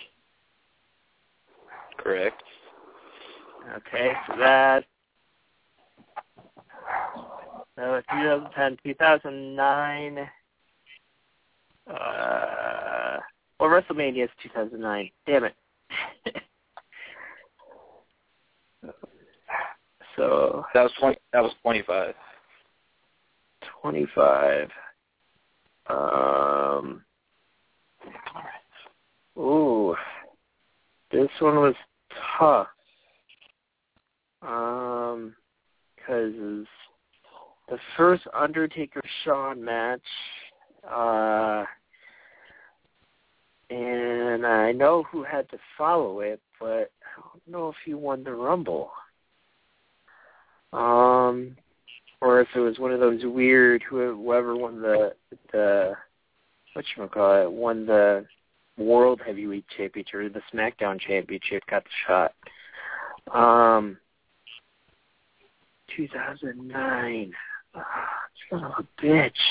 Correct. Okay, so that. So 2010, 2009. Well, WrestleMania is 2009. Damn it. So That was 25. 25. Ooh, this one was tough. Because the first Undertaker-Shawn match, and I know who had to follow it, but I don't know if he won the Rumble. Or if it was one of those weird whoever won the whatchamacallit, won the World Heavyweight Championship or the SmackDown Championship got the shot. 2009. Son of a bitch.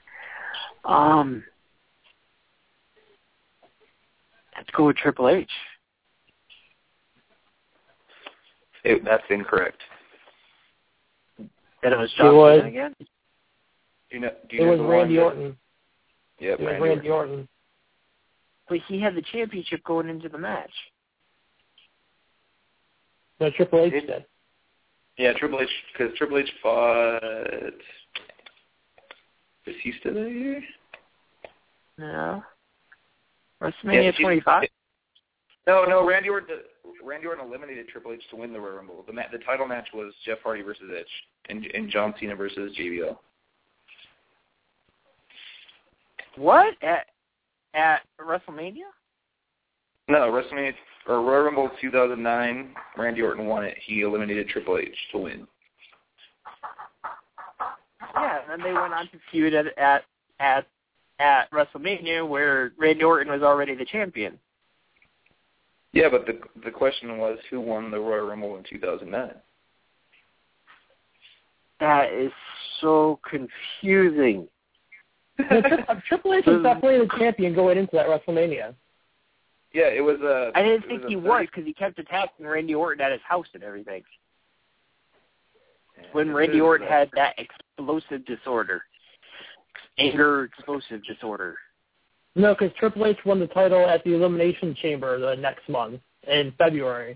Let's go with Triple H. That's incorrect. And it was John Cena again? Do you know it was Randy Orton. Yep, it was Randy Orton. But he had the championship going into the match. No, Triple H did. Yeah, Triple H, because Triple H fought Batista that year? No. WrestleMania 25? No, Randy Orton eliminated Triple H to win the Royal Rumble. The title match was Jeff Hardy versus Edge and John Cena versus JBL. What? At WrestleMania? No, WrestleMania or Royal Rumble 2009. Randy Orton won it. He eliminated Triple H to win. Yeah, and then they went on to feud at WrestleMania, where Randy Orton was already the champion. Yeah, but the question was who won the Royal Rumble in 2009. That is so confusing. Triple H was definitely the champion going into that WrestleMania. Yeah, it was I didn't think he was because he kept attacking Randy Orton at his house and everything. When Randy Orton had that explosive disorder. Anger explosive disorder. No, because Triple H won the title at the Elimination Chamber the next month in February.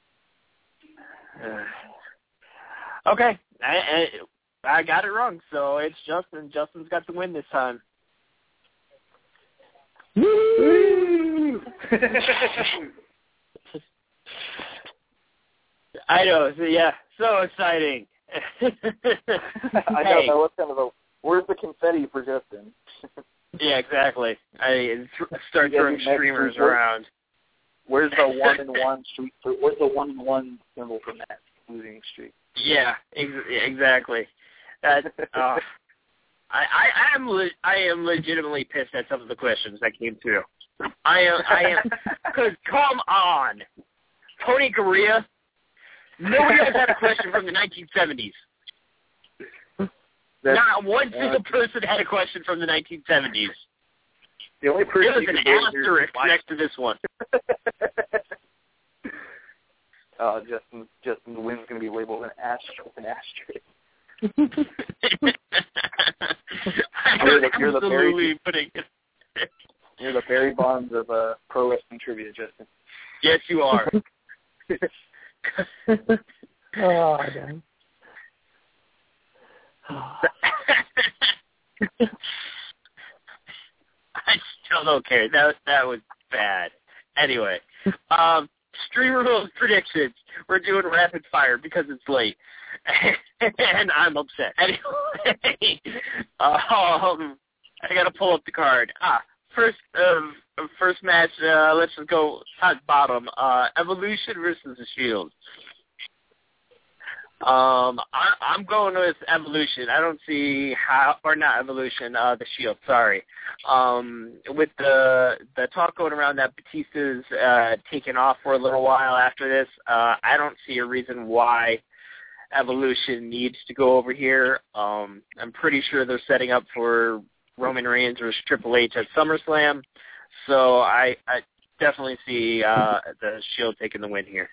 Okay. I got it wrong, so it's Justin. Justin's got the win this time. Woo! I know. Yeah, so exciting. I know. That was kind of a. Where's the confetti for Justin? Yeah, exactly. I start throwing streamers around. Where's the 1-1 streak? Where's the 1-1 symbol from that losing streak? Yeah, exactly. I am legitimately pissed at some of the questions that came through. I am. Because come on, Tony Garea. Nobody else had a question from the 1970s. Not one single person had a question from the 1970s. The only person there was an asterisk next to this one. Justin's win's going to be labeled an asterisk. You're the Barry Bonds of pro wrestling trivia, Justin. Yes, you are. Oh, God. I still don't care. That was bad. Anyway, Streamer Rules predictions. We're doing rapid fire because it's late, and I'm upset. Anyway, I gotta pull up the card. First match. Let's just go top bottom. Evolution versus the Shield. I'm going with Evolution. I don't see how, or not Evolution, the Shield. Sorry. With the talk going around that Batista's taken off for a little while after this, I don't see a reason why Evolution needs to go over here. I'm pretty sure they're setting up for Roman Reigns versus Triple H at SummerSlam, so I definitely see the Shield taking the win here.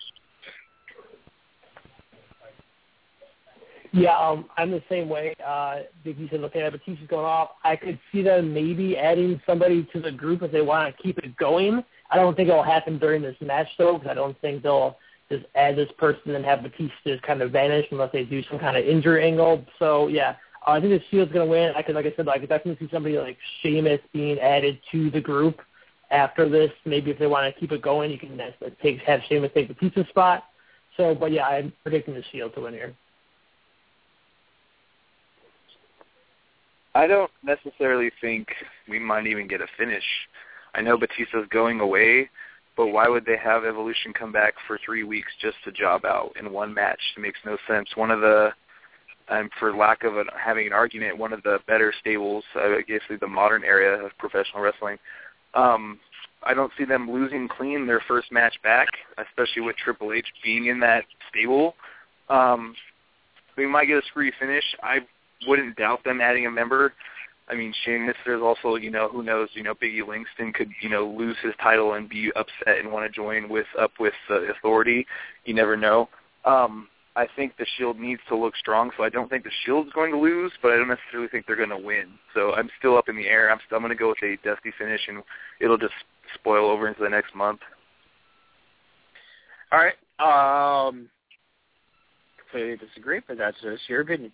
Yeah, I'm the same way. Like you said, looking at Batista's going off, I could see them maybe adding somebody to the group if they want to keep it going. I don't think it will happen during this match, though, because I don't think they'll just add this person and have Batista just kind of vanish unless they do some kind of injury angle. So, yeah, I think the Shield's going to win. I could definitely see somebody like Sheamus being added to the group after this. Maybe if they want to keep it going, you can have Sheamus take Batista's spot. So, but, yeah, I'm predicting the Shield to win here. I don't necessarily think we might even get a finish. I know Batista's going away, but why would they have Evolution come back for 3 weeks just to job out in one match? It makes no sense. One of the, for lack of having an argument, one of the better stables, I guess, the modern area of professional wrestling. I don't see them losing clean their first match back, especially with Triple H being in that stable. We might get a screwy finish. I wouldn't doubt them adding a member. I mean, Sheamus, there's also, who knows, Biggie Langston could, lose his title and be upset and want to join up with the Authority. You never know. I think the Shield needs to look strong, so I don't think the Shield's going to lose, but I don't necessarily think they're going to win. So I'm still up in the air. I'm going to go with a dusty finish, and it'll just spoil over into the next month. All right. Completely disagree, but that's just your opinion.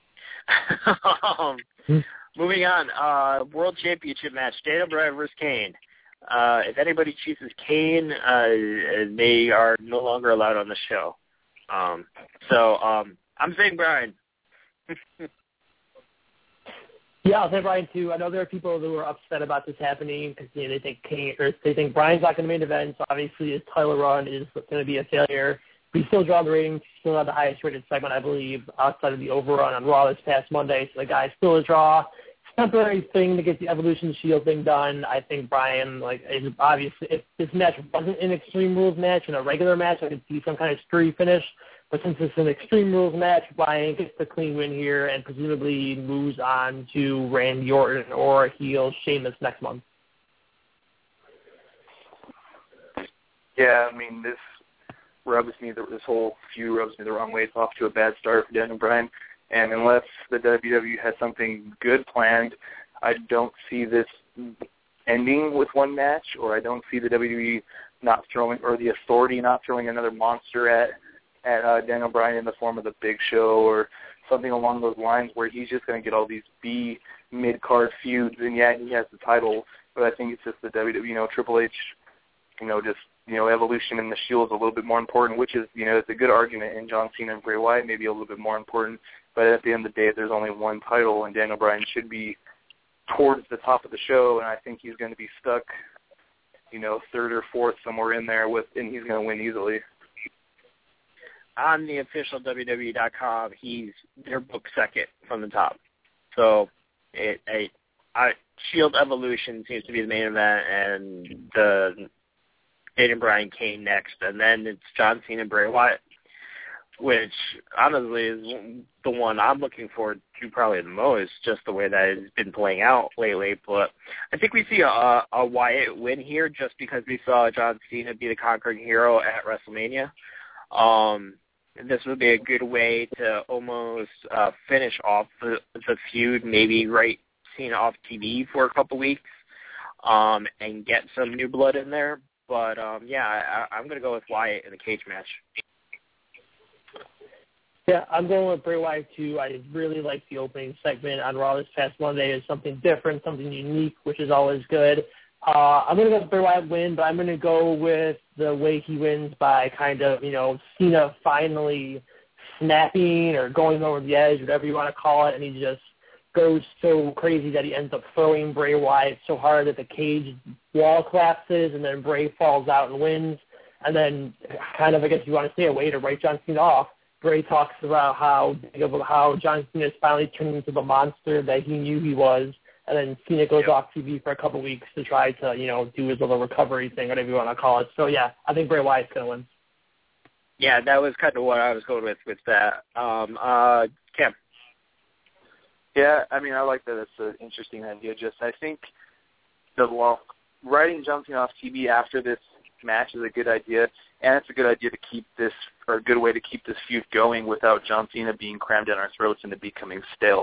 Moving on, World Championship match, Daniel Bryan versus Kane. If anybody chooses Kane, they are no longer allowed on the show. So I'm saying Bryan. Yeah, I'll say Bryan too. I know there are people who are upset about this happening because they think Bryan's not going to main event. So obviously his title run is going to be a failure. We still draw the ratings, still have the highest rated segment, I believe, outside of the overrun on Raw this past Monday. So the guy's still a draw. It's a temporary thing to get the Evolution Shield thing done. I think Bryan, is obviously, if this match wasn't an Extreme Rules match and a regular match, I could see some kind of screwy finish. But since it's an Extreme Rules match, Bryan gets the clean win here and presumably moves on to Randy Orton or heel Sheamus next month. Yeah, I mean, this whole feud rubs me the wrong way. It's off to a bad start for Daniel Bryan. And unless the WWE has something good planned, I don't see this ending with one match, or I don't see the WWE not throwing, or the Authority not throwing another monster at Daniel Bryan in the form of the Big Show or something along those lines where he's just going to get all these B mid-card feuds. And, yeah, he has the title, but I think it's just the WWE, Triple H, Evolution and the Shield's a little bit more important, which is, it's a good argument, and John Cena and Bray Wyatt may be a little bit more important, but at the end of the day, there's only one title, and Daniel Bryan should be towards the top of the show, and I think he's going to be stuck, third or fourth, somewhere in there, and he's going to win easily. On the official WWE.com, they're booked second from the top. So Shield Evolution seems to be the main event, and the Daniel Bryan came next, and then it's John Cena and Bray Wyatt, which honestly is the one I'm looking forward to probably the most, just the way that it's been playing out lately. But I think we see a Wyatt win here just because we saw John Cena be the conquering hero at WrestleMania. This would be a good way to almost finish off the feud, maybe write Cena off TV for a couple weeks and get some new blood in there. But, I'm going to go with Wyatt in the cage match. Yeah, I'm going with Bray Wyatt, too. I really like the opening segment on Raw this past Monday. It's something different, something unique, which is always good. I'm going to go with Bray Wyatt win, but I'm going to go with the way he wins by kind of, Cena finally snapping or going over the edge, whatever you want to call it, and he just goes so crazy that he ends up throwing Bray Wyatt so hard that the cage wall collapses, and then Bray falls out and wins. And then kind of, I guess you want to say, a way to write John Cena off. Bray talks about how John Cena is finally turning into the monster that he knew he was, and then Cena goes off TV for a couple weeks to try to, do his little recovery thing, whatever you want to call it. So, yeah, I think Bray Wyatt's going to win. Yeah, that was kind of what I was going with that. Cam? Yeah, I mean, I like that. It's an interesting idea. I think writing John Cena off TV after this match is a good idea, and it's a good idea to keep this, or a good way to keep this feud going without John Cena being crammed down our throats and it becoming stale.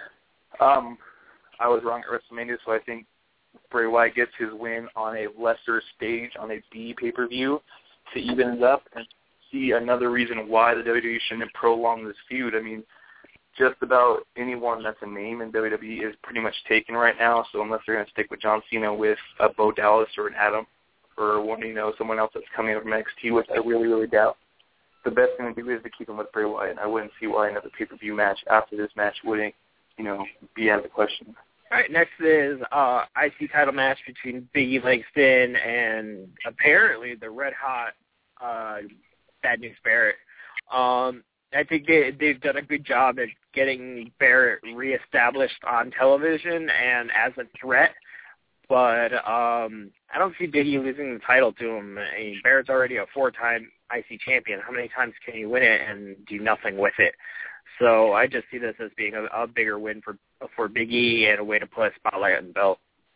I was wrong at WrestleMania, so I think Bray Wyatt gets his win on a lesser stage, on a B pay-per-view, to even it up and see another reason why the WWE shouldn't prolong this feud. I mean, just about anyone that's a name in WWE is pretty much taken right now, so unless they're going to stick with John Cena with a Bo Dallas or an Adam or someone else that's coming up from NXT, which I really, really doubt, the best thing to do is to keep him with Bray Wyatt. I wouldn't see why another pay-per-view match after this match wouldn't, be out of the question. All right, next is IC title match between Big E Langston and apparently the red-hot Bad News Barrett. I think they've done a good job at getting Barrett reestablished on television and as a threat, but I don't see Big E losing the title to him. I mean, Barrett's already a 4-time IC champion. How many times can you win it and do nothing with it? So I just see this as being a bigger win for Big E and a way to put a spotlight on the belt.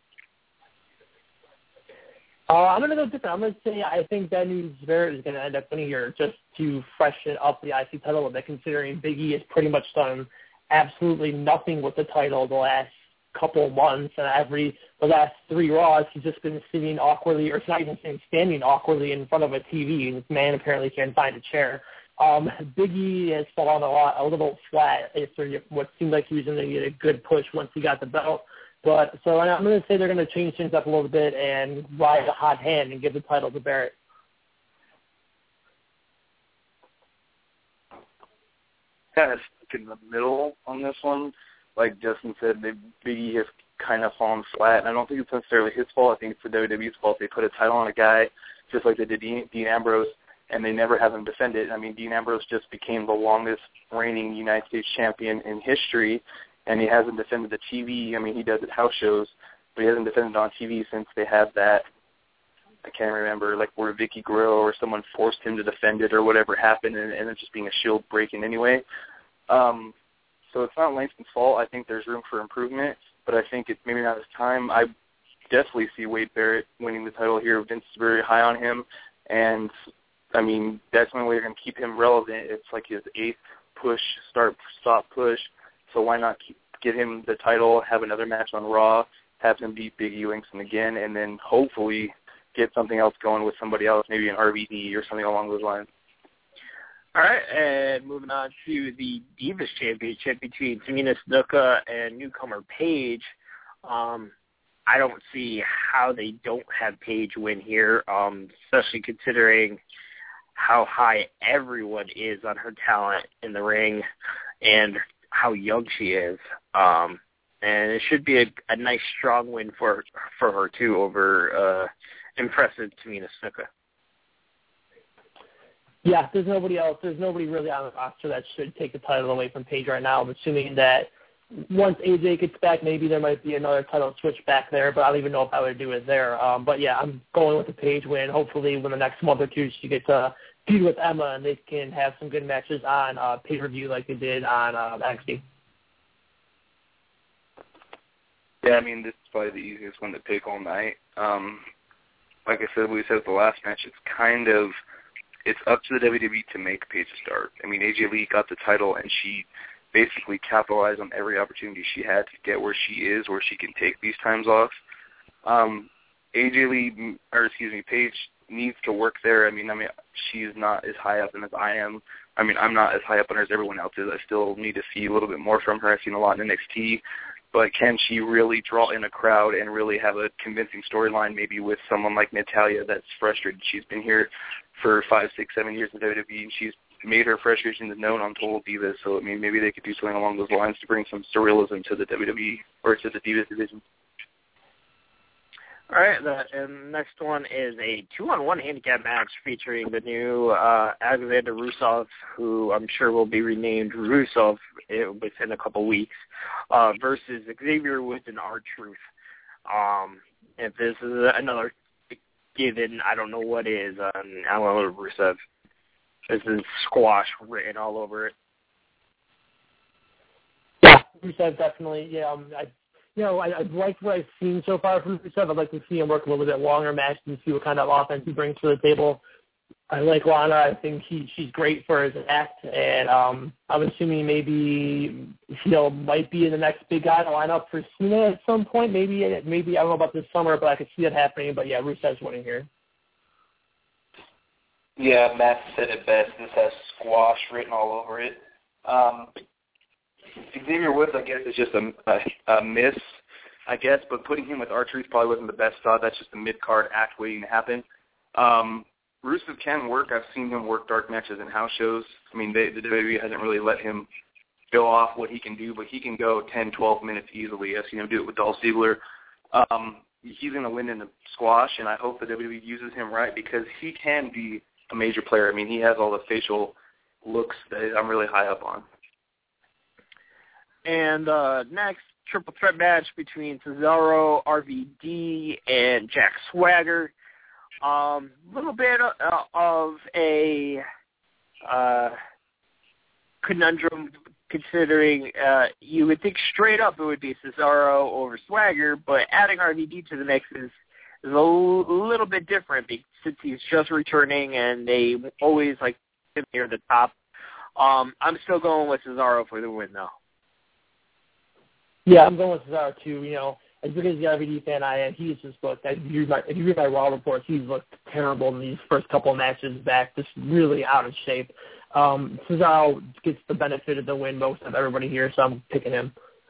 I'm going to go different. I'm going to say I think Bad News Barrett is going to end up winning here just to freshen up the IC title a bit, considering Big E has pretty much done absolutely nothing with the title the last couple of months, and the last 3 Raws, he's just been sitting awkwardly, or it's not even saying standing awkwardly in front of a TV, and this man apparently can't find a chair. Big E has fallen a little flat after what seemed like he was going to get a good push once he got the belt. But so I'm going to say they're going to change things up a little bit and ride a hot hand and give the title to Barrett. Kind of stuck in the middle on this one. Like Justin said, Big E has kind of fallen flat, and I don't think it's necessarily his fault. I think it's the WWE's fault. They put a title on a guy just like they did Dean Ambrose, and they never have him defend it. I mean, Dean Ambrose just became the longest reigning United States champion in history, and he hasn't defended the TV. I mean, he does at house shows, but he hasn't defended on TV since they had that, I can't remember, like where Vicky Guerrero or someone forced him to defend it or whatever happened, and it just being a shield breaking anyway. So it's not Langston's fault. I think there's room for improvement, but I think it's maybe not his time. I definitely see Wade Barrett winning the title here. Vince is very high on him, and, I mean, that's the only way you're going to keep him relevant. It's like his 8th push, stop push, so why not get him the title, have another match on Raw, have him beat Big E Langston again, and then hopefully get something else going with somebody else, maybe an RVD or something along those lines. All right, and moving on to the Divas Championship between Tamina Snuka and newcomer Paige. I don't see how they don't have Paige win here, especially considering how high everyone is on her talent in the ring and how young she is. And it should be a nice, strong win for her, too, over impressive Tamina Snuka. Yeah, there's nobody else. There's nobody really on the roster that should take the title away from Paige right now. I'm assuming that once AJ gets back, maybe there might be another title switch back there, but I don't even know if I would do it there. But, yeah, I'm going with the Paige win. Hopefully, within the next month or two, she gets a feud with Emma, and they can have some good matches on pay-per-view like they did on NXT. Yeah, I mean, this is probably the easiest one to pick all night. Like I said, we said at the last match, it's up to the WWE to make Paige a start. I mean, AJ Lee got the title, and she basically capitalized on every opportunity she had to get where she is, where she can take these times off. Paige needs to work there. I mean, she's not as high up as I am. I mean, I'm not as high up on her as everyone else is. I still need to see a little bit more from her. I've seen a lot in NXT. But can she really draw in a crowd and really have a convincing storyline maybe with someone like Natalya that's frustrated? She's been here for 5, 6, 7 years in WWE, and she's made her frustrations known on Total Divas. So, I mean, maybe they could do something along those lines to bring some surrealism to the WWE or to the Divas division. All right, and the next one is a 2-on-1 handicap match featuring the new Alexander Rusev, who I'm sure will be renamed Rusev within a couple weeks, versus Xavier Woods and R-Truth. If this is another given, I don't know what is on Alexander Rusev. This is squash written all over it. Yeah, Rusev definitely. Yeah, I liked what I've seen so far from Rusev. I'd like to see him work a little bit longer matches and see what kind of offense he brings to the table. I like Lana. I think she's great for his act, and I'm assuming maybe might be in the next big guy to line up for Cena at some point. Maybe I don't know about this summer, but I could see it happening. But yeah, Rusev's winning here. Yeah, Matt said it best. This has squash written all over it. Xavier Woods, I guess, is just a miss, I guess, but putting him with R-Truth probably wasn't the best thought. That's just a mid-card act waiting to happen. Rusev can work. I've seen him work dark matches and house shows. I mean, the WWE hasn't really let him show off what he can do, but he can go 10, 12 minutes easily. I've seen him do it with Dolph Ziggler. He's going to win in the squash, and I hope the WWE uses him right because he can be a major player. I mean, he has all the facial looks that I'm really high up on. And next, triple threat match between Cesaro, RVD, and Jack Swagger. Little bit of a conundrum considering you would think straight up it would be Cesaro over Swagger, but adding RVD to the mix is a little bit different since he's just returning and they always like him near the top. I'm still going with Cesaro for the win, though. Yeah, I'm going with Cesaro, too. As big as the RVD fan I am, he's just looked, if you read my Raw reports, he's looked terrible in these first couple of matches back, just really out of shape. Cesaro gets the benefit of the win most of everybody here, so I'm picking him.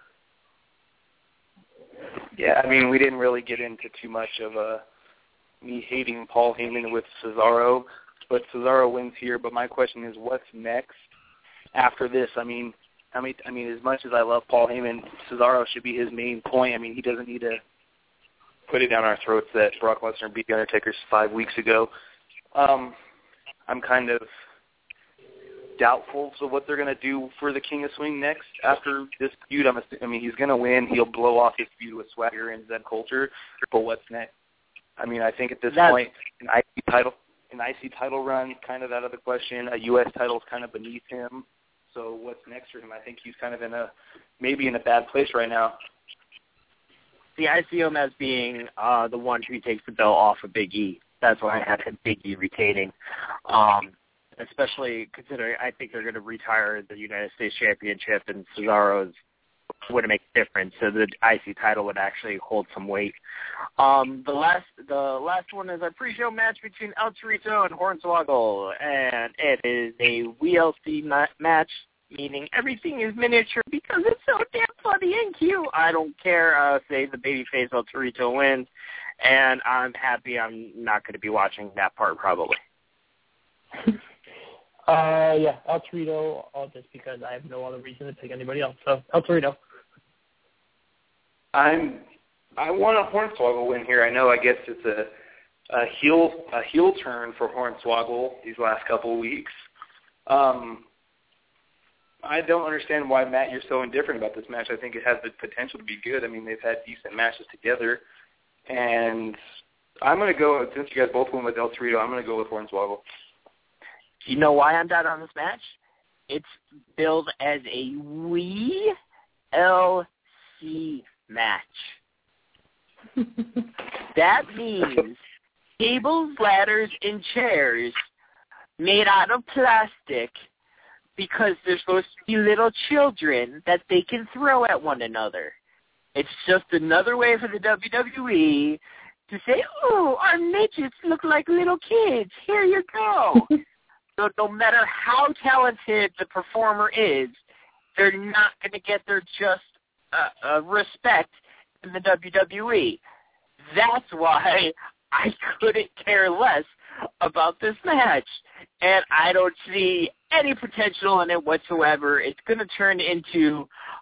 Yeah, I mean, we didn't really get into too much of me hating Paul Heyman with Cesaro, but Cesaro wins here. But my question is, what's next after this? I mean, as much as I love Paul Heyman, Cesaro should be his main point. I mean, he doesn't need to put it down our throats that Brock Lesnar beat The Undertaker 5 weeks ago. I'm kind of doubtful of what they're going to do for the King of Swing next after this feud. I mean, he's going to win. He'll blow off his feud with Swagger and Zed Coulter. But what's next? I mean, I think at this point, an IC title run kind of out of the question. A U.S. title is kind of beneath him. So what's next for him? I think he's kind of maybe in a bad place right now. See, I see him as being the one who takes the belt off of Big E. That's why I have him Big E retaining. Especially considering I think they're going to retire the United States Championship, and Cesaro's wouldn't make a difference. So the IC title would actually hold some weight. The last one is our pre-show match between El Torito and Hornswoggle, and it is a WLC match, meaning everything is miniature because it's so damn funny and cute. I don't care. Say the babyface El Torito wins, and I'm happy I'm not going to be watching that part probably. Yeah, El Torito, just because I have no other reason to pick anybody else. So, El Torito. I want a Hornswoggle win here. I know, I guess it's a heel turn for Hornswoggle these last couple of weeks. I don't understand why, Matt, you're so indifferent about this match. I think it has the potential to be good. I mean, they've had decent matches together. And I'm going to go, since you guys both went with El Torito, I'm going to go with Hornswoggle. You know why I'm down on this match? It's billed as a WLC match. That means tables, ladders, and chairs made out of plastic because they're supposed to be little children that they can throw at one another. It's just another way for the WWE to say, oh, our midgets look like little kids. Here you go. So no matter how talented the performer is, they're not going to get their just respect in the WWE. That's why I couldn't care less about this match. And I don't see any potential in it whatsoever. It's going to turn into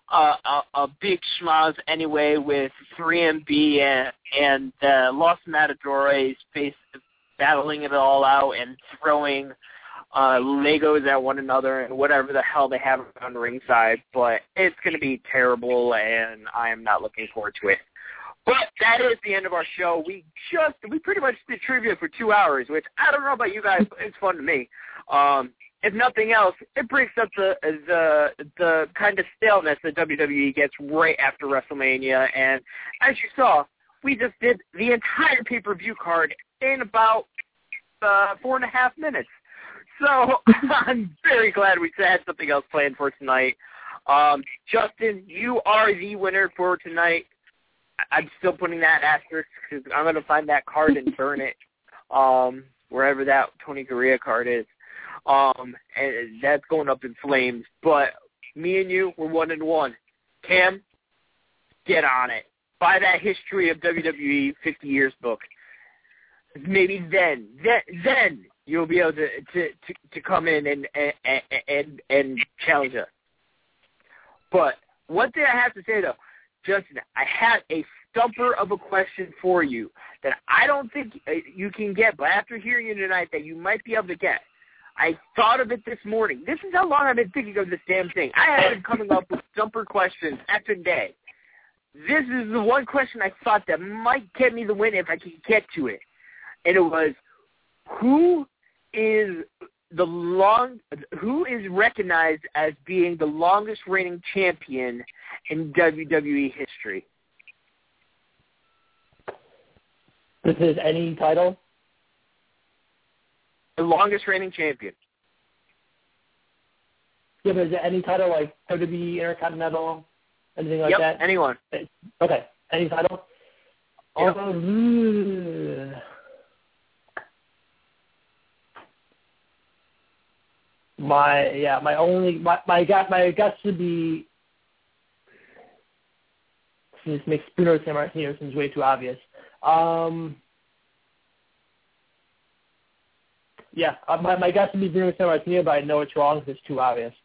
a big schmoz anyway with 3MB and the Los Matadores battling it all out and throwing Legos at one another and whatever the hell they have on ringside. But it's going to be terrible, and I am not looking forward to it. But that is the end of our show. We pretty much did trivia for 2 hours, which I don't know about you guys, but it's fun to me. If nothing else, it breaks up the kind of staleness that WWE gets right after WrestleMania. And as you saw, we just did the entire pay-per-view card in about 4.5 minutes. So I'm very glad we had something else planned for tonight. Justin, you are the winner for tonight. I'm still putting that asterisk because I'm going to find that card and burn it wherever that Tony Garea card is. And that's going up in flames. But me and you, we're 1-1. Cam, get on it. Buy that History of WWE 50 Years book. Maybe then you'll be able to come in and challenge us. But one thing I have to say, though, Justin, I had a stumper of a question for you that I don't think you can get, but after hearing you tonight that you might be able to get. I thought of it this morning. This is how long I've been thinking of this damn thing. I have been coming up with stumper questions every day. This is the one question I thought that might get me the win if I could get to it. And it was, who is recognized as being the longest reigning champion in WWE history? This is any title? The longest reigning champion. Yeah, but is it any title like WWE Intercontinental, anything like that? Yep, anyone. Okay, any title? Yep. My guess would be, this makes Bruno Sammartino seems way too obvious. My guess would be Bruno Sammartino, but I know it's wrong because it's too obvious.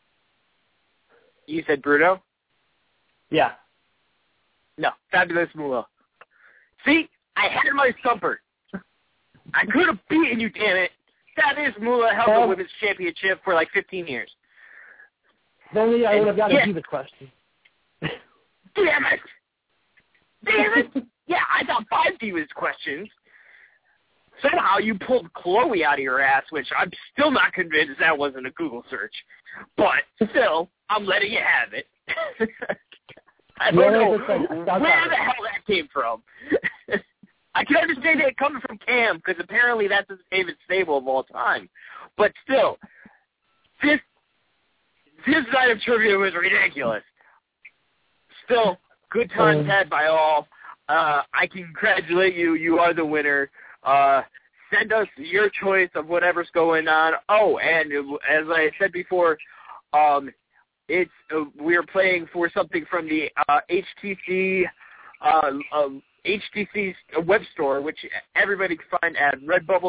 You said Bruno? Yeah. No, Fabulous Moolah. See, I had my stumper. I could have beaten you, damn it. Fabulous Moolah held the women's championship for like 15 years. If only I would have gotten to this question. Damn it! Damn it! Yeah, I got 5 Divas questions. Somehow you pulled Chloe out of your ass, which I'm still not convinced that wasn't a Google search. But still, I'm letting you have it. I don't know where the hell that came from. I can understand it coming from Cam, because apparently that's his favorite stable of all time. But still, this night of trivia was ridiculous. Still, good times had by all. I congratulate you. You are the winner. Send us your choice of whatever's going on. Oh, and as I said before, we're playing for something from the HTC's web store, which everybody can find at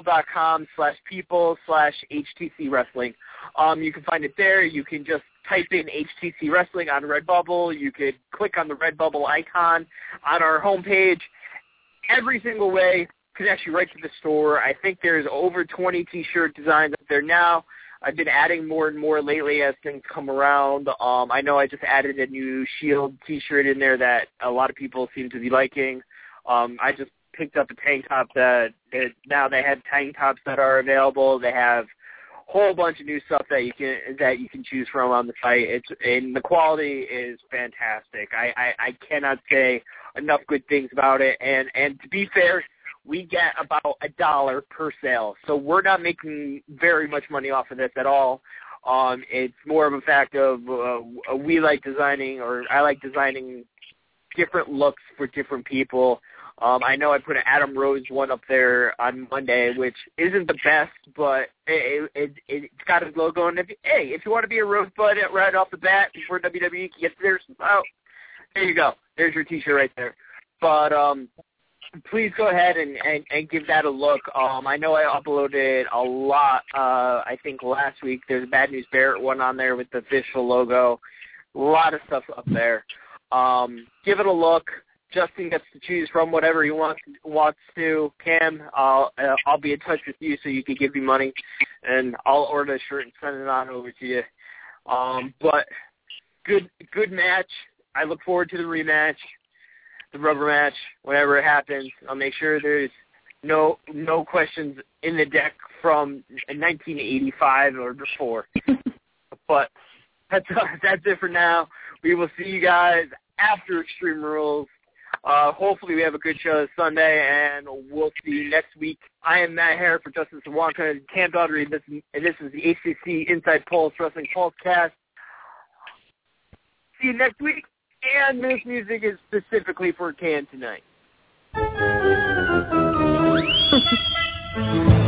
redbubble.com/people/HTC Wrestling. You can find it there. You can just type in HTC Wrestling on Redbubble. You could click on the Redbubble icon on our homepage. Every single way connects you right to the store. I think there's over 20 T-shirt designs up there now. I've been adding more and more lately as things come around. I know I just added a new Shield T-shirt in there that a lot of people seem to be liking. I just picked up a tank top that now they have tank tops that are available. They have a whole bunch of new stuff that you can choose from on the site. And the quality is fantastic. I cannot say enough good things about it. And to be fair, we get about $1 per sale, so we're not making very much money off of this at all. It's more of a fact of we like designing, or I like designing different looks for different people. I know I put an Adam Rose one up there on Monday, which isn't the best, but it's got his logo. And if you want to be a Rosebud right off the bat before WWE gets there, there you go. There's your T-shirt right there. But please go ahead and give that a look. I know I uploaded a lot. I think last week there's a Bad News Barrett one on there with the official logo. A lot of stuff up there. Give it a look. Justin gets to choose from whatever he wants to. Cam, I'll be in touch with you so you can give me money, and I'll order a shirt and send it on over to you. But good match. I look forward to the rematch, the rubber match, whenever it happens. I'll make sure there's no questions in the deck from 1985 or before. But that's it for now. We will see you guys after Extreme Rules. Hopefully we have a good show this Sunday, and we'll see you next week. I am Matt Hare for Justin Sawanka and Cam Daugherty, and this is the ACC Inside Pulse Wrestling Pulsecast. See you next week, and this music is specifically for Cam tonight.